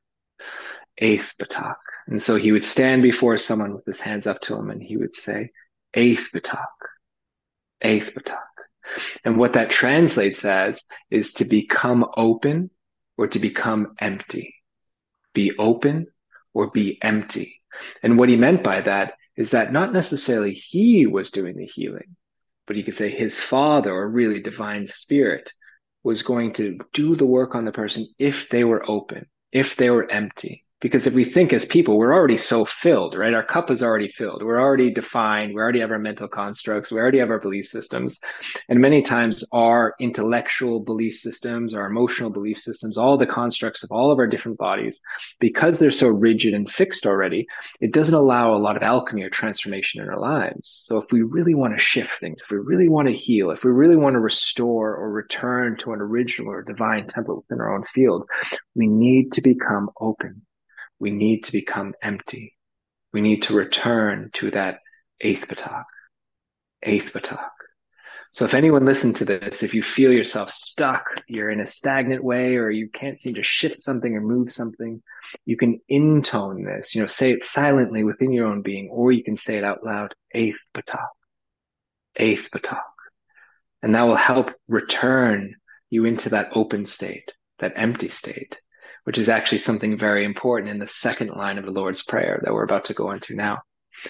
eighth batak. And so he would stand before someone with his hands up to him and he would say, eighth batak, eighth batak. And what that translates as is to become open or to become empty. Be open or be empty. And what he meant by that is that not necessarily he was doing the healing, but you could say his father or really divine spirit was going to do the work on the person if they were open, if they were empty. Because if we think as people, we're already so filled, right? Our cup is already filled. We're already defined. We already have our mental constructs. We already have our belief systems. And many times our intellectual belief systems, our emotional belief systems, all the constructs of all of our different bodies, because they're so rigid and fixed already, it doesn't allow a lot of alchemy or transformation in our lives. So if we really want to shift things, if we really want to heal, if we really want to restore or return to an original or divine template within our own field, we need to become open. We need to become empty. We need to return to that eighth batak, eighth batak. So if anyone listened to this, if you feel yourself stuck, you're in a stagnant way, or you can't seem to shift something or move something, you can intone this, you know, say it silently within your own being, or you can say it out loud, eighth batak, eighth batak. And that will help return you into that open state, that empty state, which is actually something very important in the second line of the Lord's Prayer that we're about to go into now.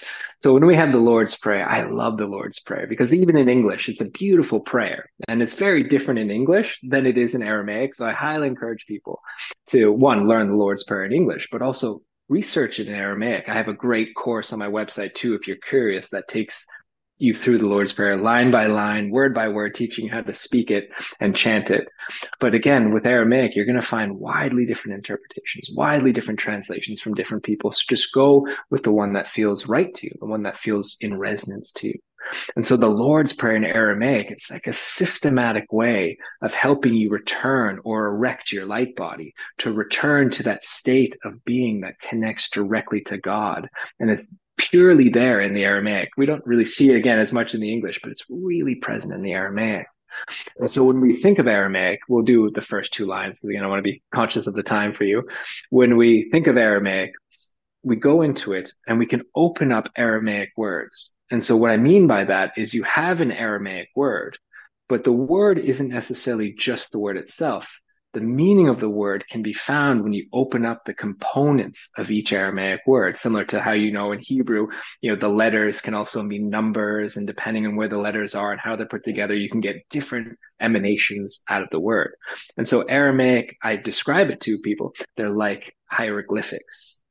So when we have the Lord's Prayer, I love the Lord's Prayer because even in English, it's a beautiful prayer and it's very different in English than it is in Aramaic. So I highly encourage people to, one, learn the Lord's Prayer in English, but also research it in Aramaic. I have a great course on my website too, if you're curious, that takes you through the Lord's Prayer line by line, word by word, teaching you how to speak it and chant it. But again, with Aramaic, you're going to find widely different interpretations, widely different translations from different people. So just go with the one that feels right to you, the one that feels in resonance to you. And so the Lord's Prayer in Aramaic, it's like a systematic way of helping you return or erect your light body to return to that state of being that connects directly to God. And it's purely there in the Aramaic. We don't really see it again as much in the English, but it's really present in the Aramaic. And so when we think of Aramaic, we'll do the first two lines because again, I want to be conscious of the time for you. When we think of Aramaic, we go into it and we can open up Aramaic words. And so what I mean by that is you have an Aramaic word, but the word isn't necessarily just the word itself. The meaning of the word can be found when you open up the components of each Aramaic word, similar to how you know in Hebrew, you know, the letters can also mean numbers, and depending on where the letters are and how they're put together, you can get different emanations out of the word. And so Aramaic, I describe it to people, they're like hieroglyphics.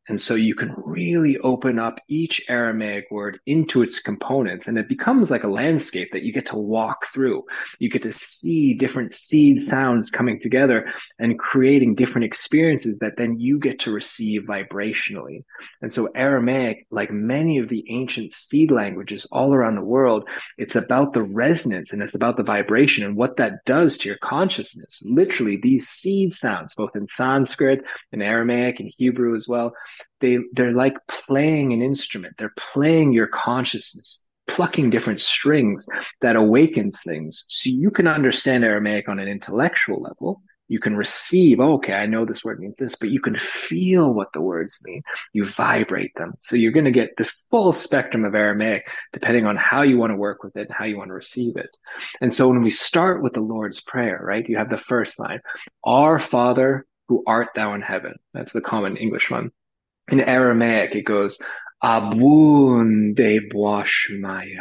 And so you can really open up each Aramaic word into its components, and it becomes like a landscape that you get to walk through. You get to see different seed sounds coming together and creating different experiences that then you get to receive vibrationally. And so Aramaic, like many of the ancient seed languages all around the world, it's about the resonance and it's about the vibration and what that does to your consciousness. Literally, these seed sounds, both in Sanskrit and Aramaic and Hebrew as well, they, they're like playing an instrument. They're playing your consciousness, plucking different strings that awakens things. So you can understand Aramaic on an intellectual level. You can receive, oh, okay, I know this word means this, but you can feel what the words mean. You vibrate them. So you're going to get this full spectrum of Aramaic, depending on how you want to work with it and how you want to receive it. And so when we start with the Lord's Prayer, right, you have the first line, Our Father who art thou in heaven. That's the common English one. In Aramaic, it goes, Abun de Boashmaya.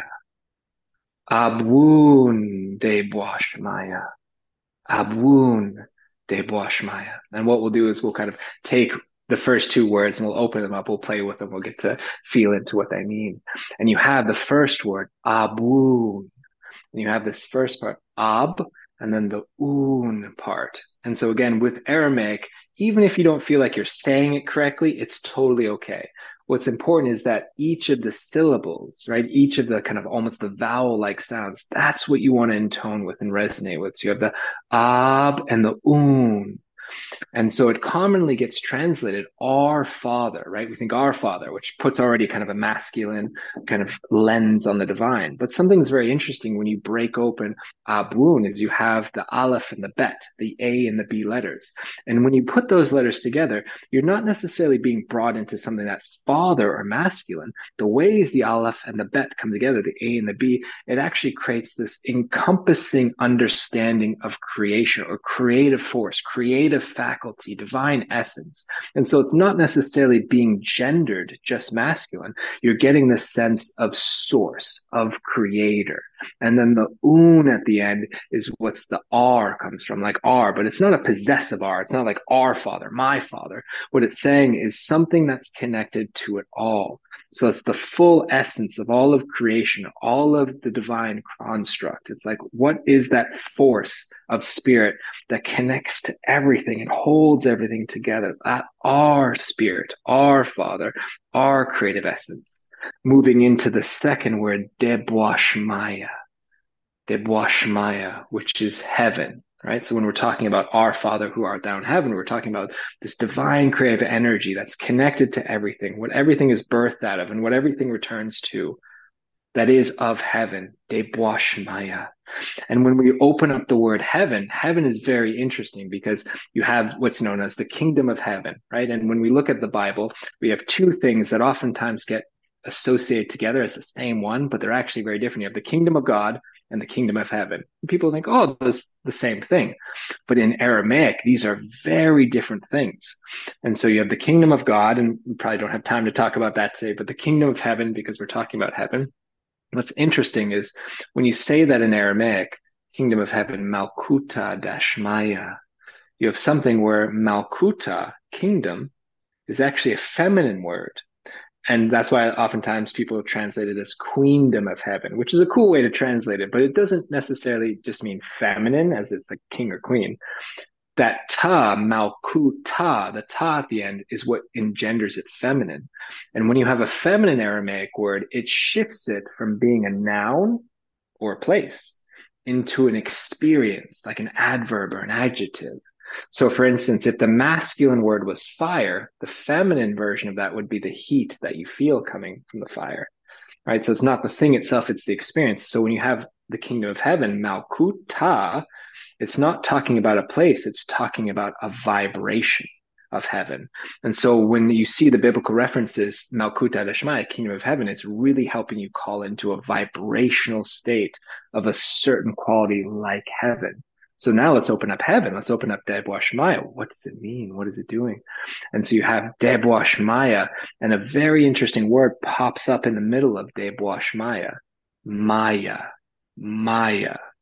Abun de Boashmaya. Abun de Boashmaya. And what we'll do is we'll kind of take the first two words and we'll open them up. We'll play with them. We'll get to feel into what they mean. And you have the first word, Abun. And you have this first part, Ab, and then the un part. And so again, with Aramaic, even if you don't feel like you're saying it correctly, it's totally okay. What's important is that each of the syllables, right, each of the kind of almost the vowel-like sounds, that's what you want to intone with and resonate with. So you have the ab and the un. And so it commonly gets translated our Father, right? We think our Father, which puts already kind of a masculine kind of lens on the divine. But something that's very interesting when you break open Abun is you have the Aleph and the Bet, the A and the B letters. And when you put those letters together, you're not necessarily being brought into something that's father or masculine. The ways the Aleph and the Bet come together, the A and the B, it actually creates this encompassing understanding of creation or creative force, creative faculty, divine essence. And so it's not necessarily being gendered just masculine. You're getting the sense of source, of creator. And then the un at the end is what's the R comes from, like R, but it's not a possessive R. It's not like our Father, my Father. What it's saying is something that's connected to it all. So it's the full essence of all of creation, all of the divine construct. It's like, what is that force of spirit that connects to everything and holds everything together? That our spirit, our Father, our creative essence. Moving into the second word, Deboashmaya. Deboashmaya, which is heaven. Right? So when we're talking about our Father who art thou in heaven, we're talking about this divine creative energy that's connected to everything, what everything is birthed out of and what everything returns to, that is of heaven, Deboashmaya. And when we open up the word heaven, heaven is very interesting because you have what's known as the kingdom of heaven, right? And when we look at the Bible, we have two things that oftentimes get associated together as the same one, but they're actually very different. You have the kingdom of God and the kingdom of heaven. People think, oh, that's the same thing. But in Aramaic, these are very different things. And so you have the kingdom of God, and we probably don't have time to talk about that today, but the kingdom of heaven, because we're talking about heaven. What's interesting is when you say that in Aramaic, kingdom of heaven, Malkuta Dashmaya, you have something where Malkuta, kingdom, is actually a feminine word. And that's why oftentimes people translate it as queendom of heaven, which is a cool way to translate it, but it doesn't necessarily just mean feminine as it's like king or queen. That ta, malkuta, the ta at the end is what engenders it feminine. And when you have a feminine Aramaic word, it shifts it from being a noun or a place into an experience, like an adverb or an adjective. So for instance, if the masculine word was fire, the feminine version of that would be the heat that you feel coming from the fire, right? So it's not the thing itself, it's the experience. So when you have the kingdom of heaven, Malkuta, it's not talking about a place, it's talking about a vibration of heaven. And so when you see the biblical references, Malkuta Dashmaya, kingdom of heaven, it's really helping you call into a vibrational state of a certain quality like heaven. So now let's open up heaven. Let's open up Deboashmaya. What does it mean? What is it doing? And so you have Deboashmaya, and a very interesting word pops up in the middle of Deboashmaya. Maya. Maya.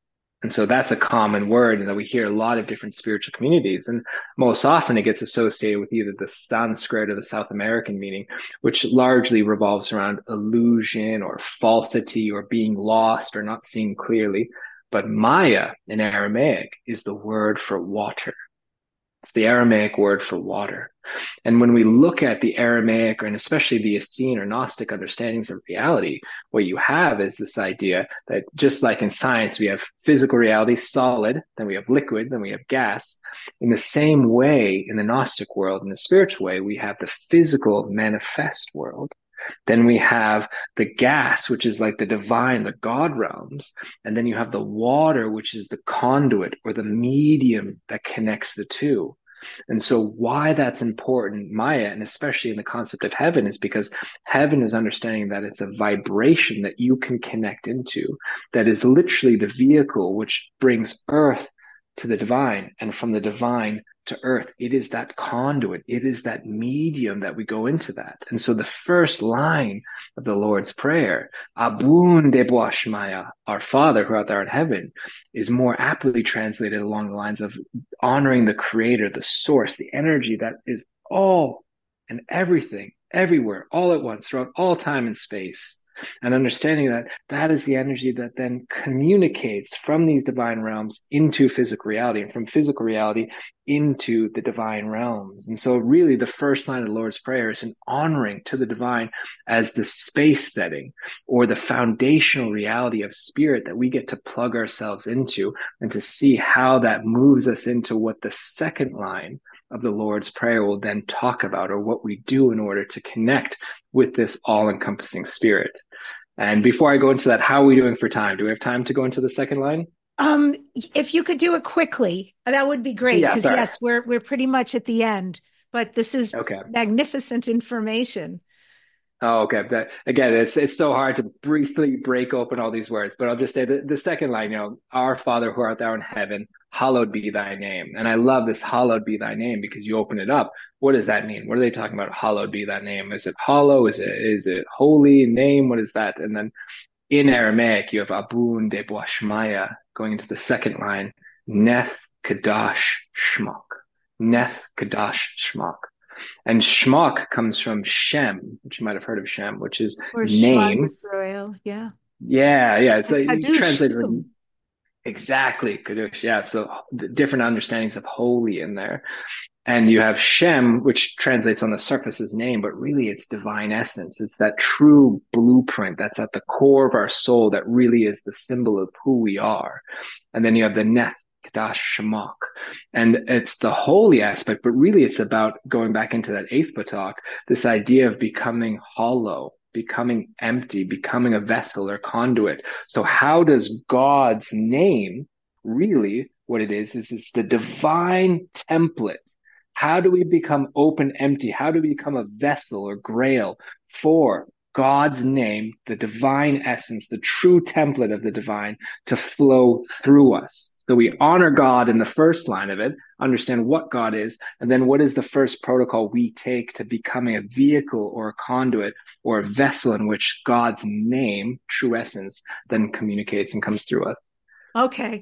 And so that's a common word and that we hear a lot of different spiritual communities. And most often it gets associated with either the Sanskrit or the South American meaning, which largely revolves around illusion or falsity or being lost or not seeing clearly. But Maya in Aramaic is the word for water. It's the Aramaic word for water. And when we look at the Aramaic, and especially the Essene or Gnostic understandings of reality, what you have is this idea that just like in science, we have physical reality, solid, then we have liquid, then we have gas. In the same way, in the Gnostic world, in the spiritual way, we have the physical manifest world. Then we have the gas, which is like the divine, the God realms. And then you have the water, which is the conduit or the medium that connects the two. And so why that's important, Maya, and especially in the concept of heaven, is because heaven is understanding that it's a vibration that you can connect into, that is literally the vehicle which brings earth to the divine, and from the divine to earth. It is that conduit. It is that medium that we go into that. And so the first line of the Lord's Prayer, Abun Debo Shmaya, our Father who art thou in heaven, is more aptly translated along the lines of honoring the creator, the source, the energy that is all and everything, everywhere, all at once, throughout all time and space. And understanding that that is the energy that then communicates from these divine realms into physical reality, and from physical reality into the divine realms. And so really the first line of the Lord's Prayer is an honoring to the divine as the space setting or the foundational reality of spirit that we get to plug ourselves into, and to see how that moves us into what the second line of the Lord's Prayer will then talk about, or what we do in order to connect with this all-encompassing spirit. And before I go into that, how are we doing for time? Do we have time to go into the second line? Um, if you could do it quickly, that would be great. Yeah, Because sorry. yes, we're we're pretty much at the end, but this is Okay. magnificent information. Oh, okay. But again, it's it's so hard to briefly break open all these words, but I'll just say the, the second line, you know, our Father who art thou in heaven, hallowed be thy name. And I love this hallowed be thy name, because you open it up. What does that mean? What are they talking about? Hallowed be thy name. Is it hollow? Is it is it holy name? What is that? And then in Aramaic, you have Abun de Boashmaya going into the second line, Neth Kadash Shmok. Neth Kadash Shmok. And Shmok comes from Shem, which you might have heard of Shem, which is Or Shema name. Yisrael, yeah. Yeah, yeah. It's And like you Kadush translate it like, too. exactly, Kadosh. Yeah. So the different understandings of holy in there. And you have Shem, which translates on the surface as name, but really it's divine essence. It's that true blueprint that's at the core of our soul that really is the symbol of who we are. And then you have the Neth Kadash Shemach. And it's the holy aspect, but really it's about going back into that eighth Patak, this idea of becoming hollow, becoming empty, becoming a vessel or conduit. So how does God's name really, what it is, is it's the divine template. How do we become open, empty? How do we become a vessel or grail for God's name, the divine essence, the true template of the divine to flow through us? So we honor God in the first line of it, understand what God is, and then what is the first protocol we take to becoming a vehicle or a conduit or a vessel in which God's name, true essence, then communicates and comes through us. Okay.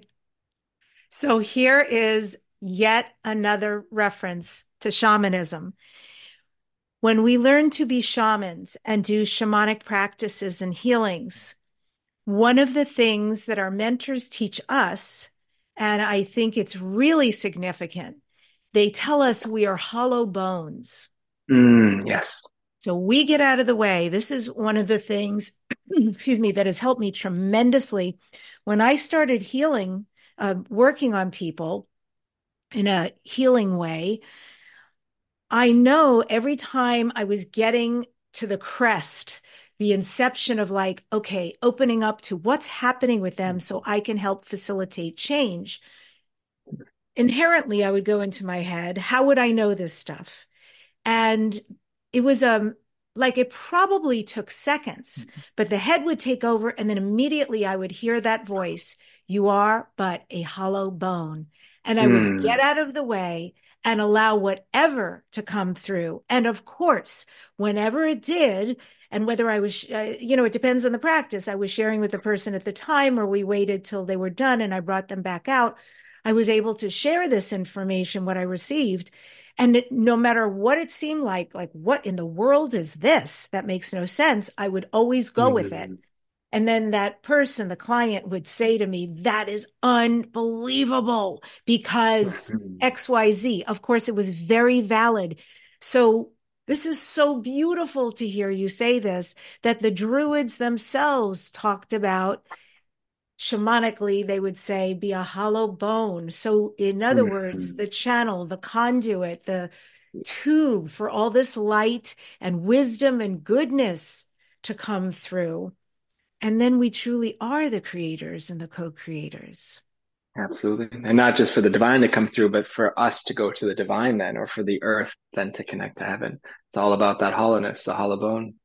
So here is yet another reference to shamanism. When we learn to be shamans and do shamanic practices and healings, one of the things that our mentors teach us, and I think it's really significant, they tell us we are hollow bones. Mm, yes. So we get out of the way. This is one of the things, excuse me, that has helped me tremendously. When I started healing, uh, working on people in a healing way, I know every time I was getting to the crest, the inception of like, okay, opening up to what's happening with them so I can help facilitate change. Inherently, I would go into my head, how would I know this stuff? And it was um like it probably took seconds, but the head would take over, and then immediately I would hear that voice. You are but a hollow bone. And I would Mm. get out of the way and allow whatever to come through. And of course, whenever it did, and whether I was, uh, you know, it depends on the practice. I was sharing with the person at the time, or we waited till they were done and I brought them back out. I was able to share this information, what I received. And it, no matter what it seemed like, like, what in the world is this? That makes no sense. I would always go Mm. with it. And then that person, the client, would say to me, that is unbelievable because Mm. X Y Z. Of course, it was very valid. So this is so beautiful to hear you say this, that the Druids themselves talked about, shamanically, they would say, be a hollow bone. So in other Mm. words, the channel, the conduit, the tube for all this light and wisdom and goodness to come through. And then we truly are the creators and the co-creators. Absolutely. And not just for the divine to come through, but for us to go to the divine then, or for the earth then to connect to heaven. It's all about that hollowness, the hollow bone.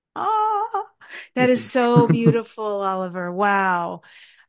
Oh, that is so beautiful, Oliver. Wow.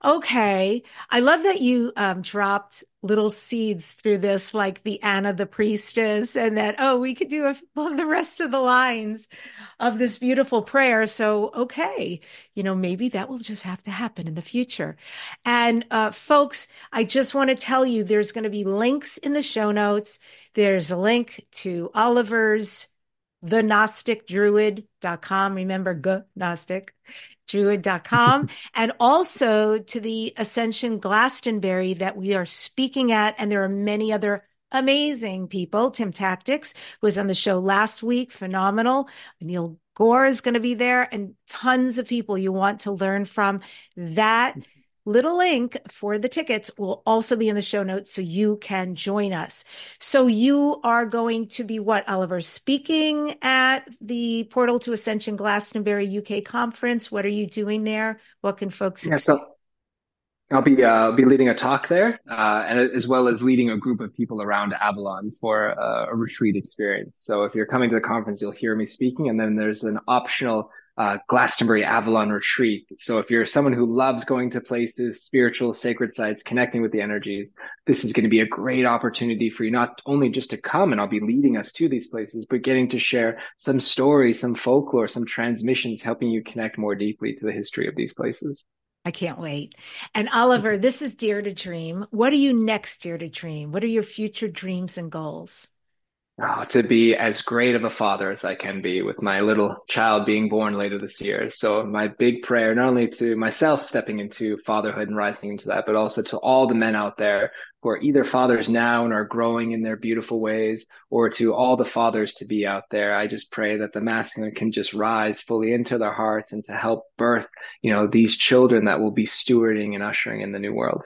Okay. I love that you um, dropped little seeds through this, like the Anna the priestess, and that, oh, we could do a, well, the rest of the lines of this beautiful prayer. So, okay, you know, maybe that will just have to happen in the future. And uh, folks, I just want to tell you, there's going to be links in the show notes. There's a link to Oliver's the gnostic druid dot com. Remember, G Gnostic druid dot com, and also to the Ascension Glastonbury that we are speaking at. And there are many other amazing people. Tim Tactics was on the show last week. Phenomenal. Neil Gore is going to be there, and tons of people you want to learn from. That little link for the tickets will also be in the show notes, so you can join us. So you are going to be what, Oliver, speaking at the Portal to Ascension Glastonbury U K conference? What are you doing there? What can folks Yeah, expect? so I'll be uh, I'll be leading a talk there, uh, and as well as leading a group of people around Avalon for uh, a retreat experience. So if you're coming to the conference, you'll hear me speaking, and then there's an optional uh, Glastonbury Avalon retreat. So if you're someone who loves going to places, spiritual, sacred sites, connecting with the energies, this is going to be a great opportunity for you, not only just to come, and I'll be leading us to these places, but getting to share some stories, some folklore, some transmissions, helping you connect more deeply to the history of these places. I can't wait. And Oliver, this is Dare to Dream. What are you next, Dare to Dream? What are your future dreams and goals? Oh, to be as great of a father as I can be, with my little child being born later this year. So my big prayer, not only to myself stepping into fatherhood and rising into that, but also to all the men out there who are either fathers now and are growing in their beautiful ways, or to all the fathers to be out there. I just pray that the masculine can just rise fully into their hearts and to help birth, you know, these children that will be stewarding and ushering in the new world.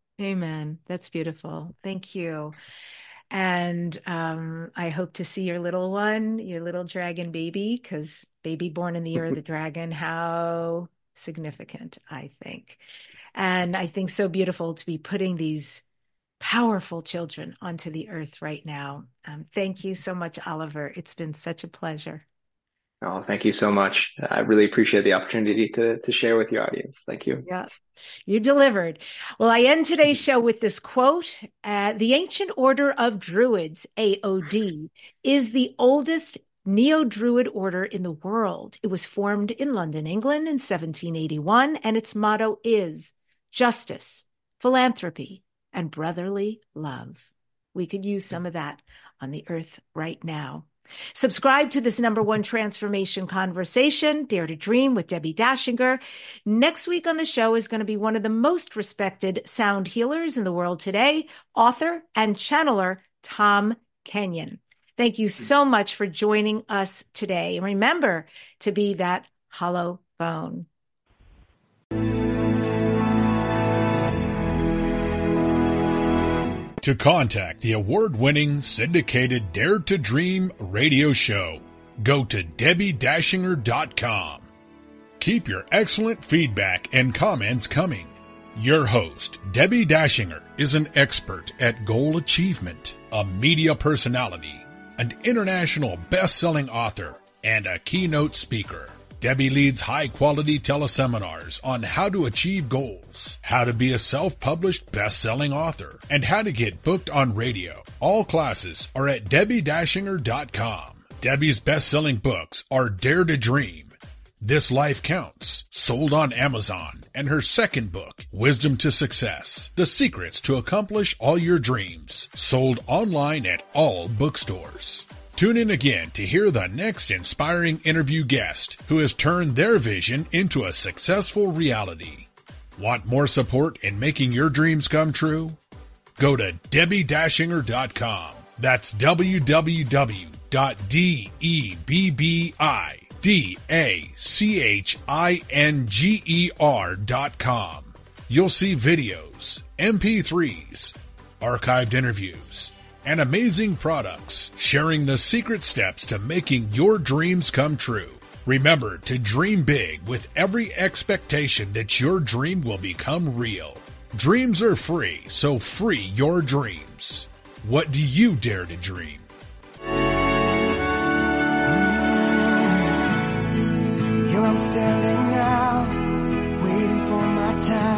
Amen. That's beautiful. Thank you. And um, I hope to see your little one, your little dragon baby, because baby born in the year of the dragon, how significant, I think. And I think so beautiful to be putting these powerful children onto the earth right now. Um, thank you so much, Oliver. It's been such a pleasure. Oh, thank you so much. I really appreciate the opportunity to to share with your audience. Thank you. Yeah, you delivered. Well, I end today's show with this quote. Uh, the Ancient Order of Druids, A O D, is the oldest neo-Druid order in the world. It was formed in London, England in seventeen eighty-one, and its motto is justice, philanthropy, and brotherly love. We could use some of that on the earth right now. Subscribe to this number one transformation conversation, Dare to Dream with Debbie Dashinger. Next week on the show is going to be one of the most respected sound healers in the world today, author and channeler Tom Kenyon. Thank you so much for joining us today. And remember to be that hollow bone. To contact the award-winning syndicated Dare to Dream radio show, go to Debbie Dashinger dot com. Keep your excellent feedback and comments coming. Your host, Debbie Dashinger, is an expert at goal achievement, a media personality, an international best-selling author, and a keynote speaker. Debbie leads high-quality teleseminars on how to achieve goals, how to be a self-published best-selling author, and how to get booked on radio. All classes are at debbie dashinger dot com. Debbie's best-selling books are Dare to Dream, This Life Counts, sold on Amazon, and her second book, Wisdom to Success, The Secrets to Accomplish All Your Dreams, sold online at all bookstores. Tune in again to hear the next inspiring interview guest who has turned their vision into a successful reality. Want more support in making your dreams come true? Go to debbie dashinger dot com. That's w w w dot debbie dashinger dot com. You'll see videos, M P threes, archived interviews, and amazing products sharing the secret steps to making your dreams come true. Remember to dream big with every expectation that your dream will become real. Dreams are free, so free your dreams. What do you dare to dream? Here I'm standing now, waiting for my time.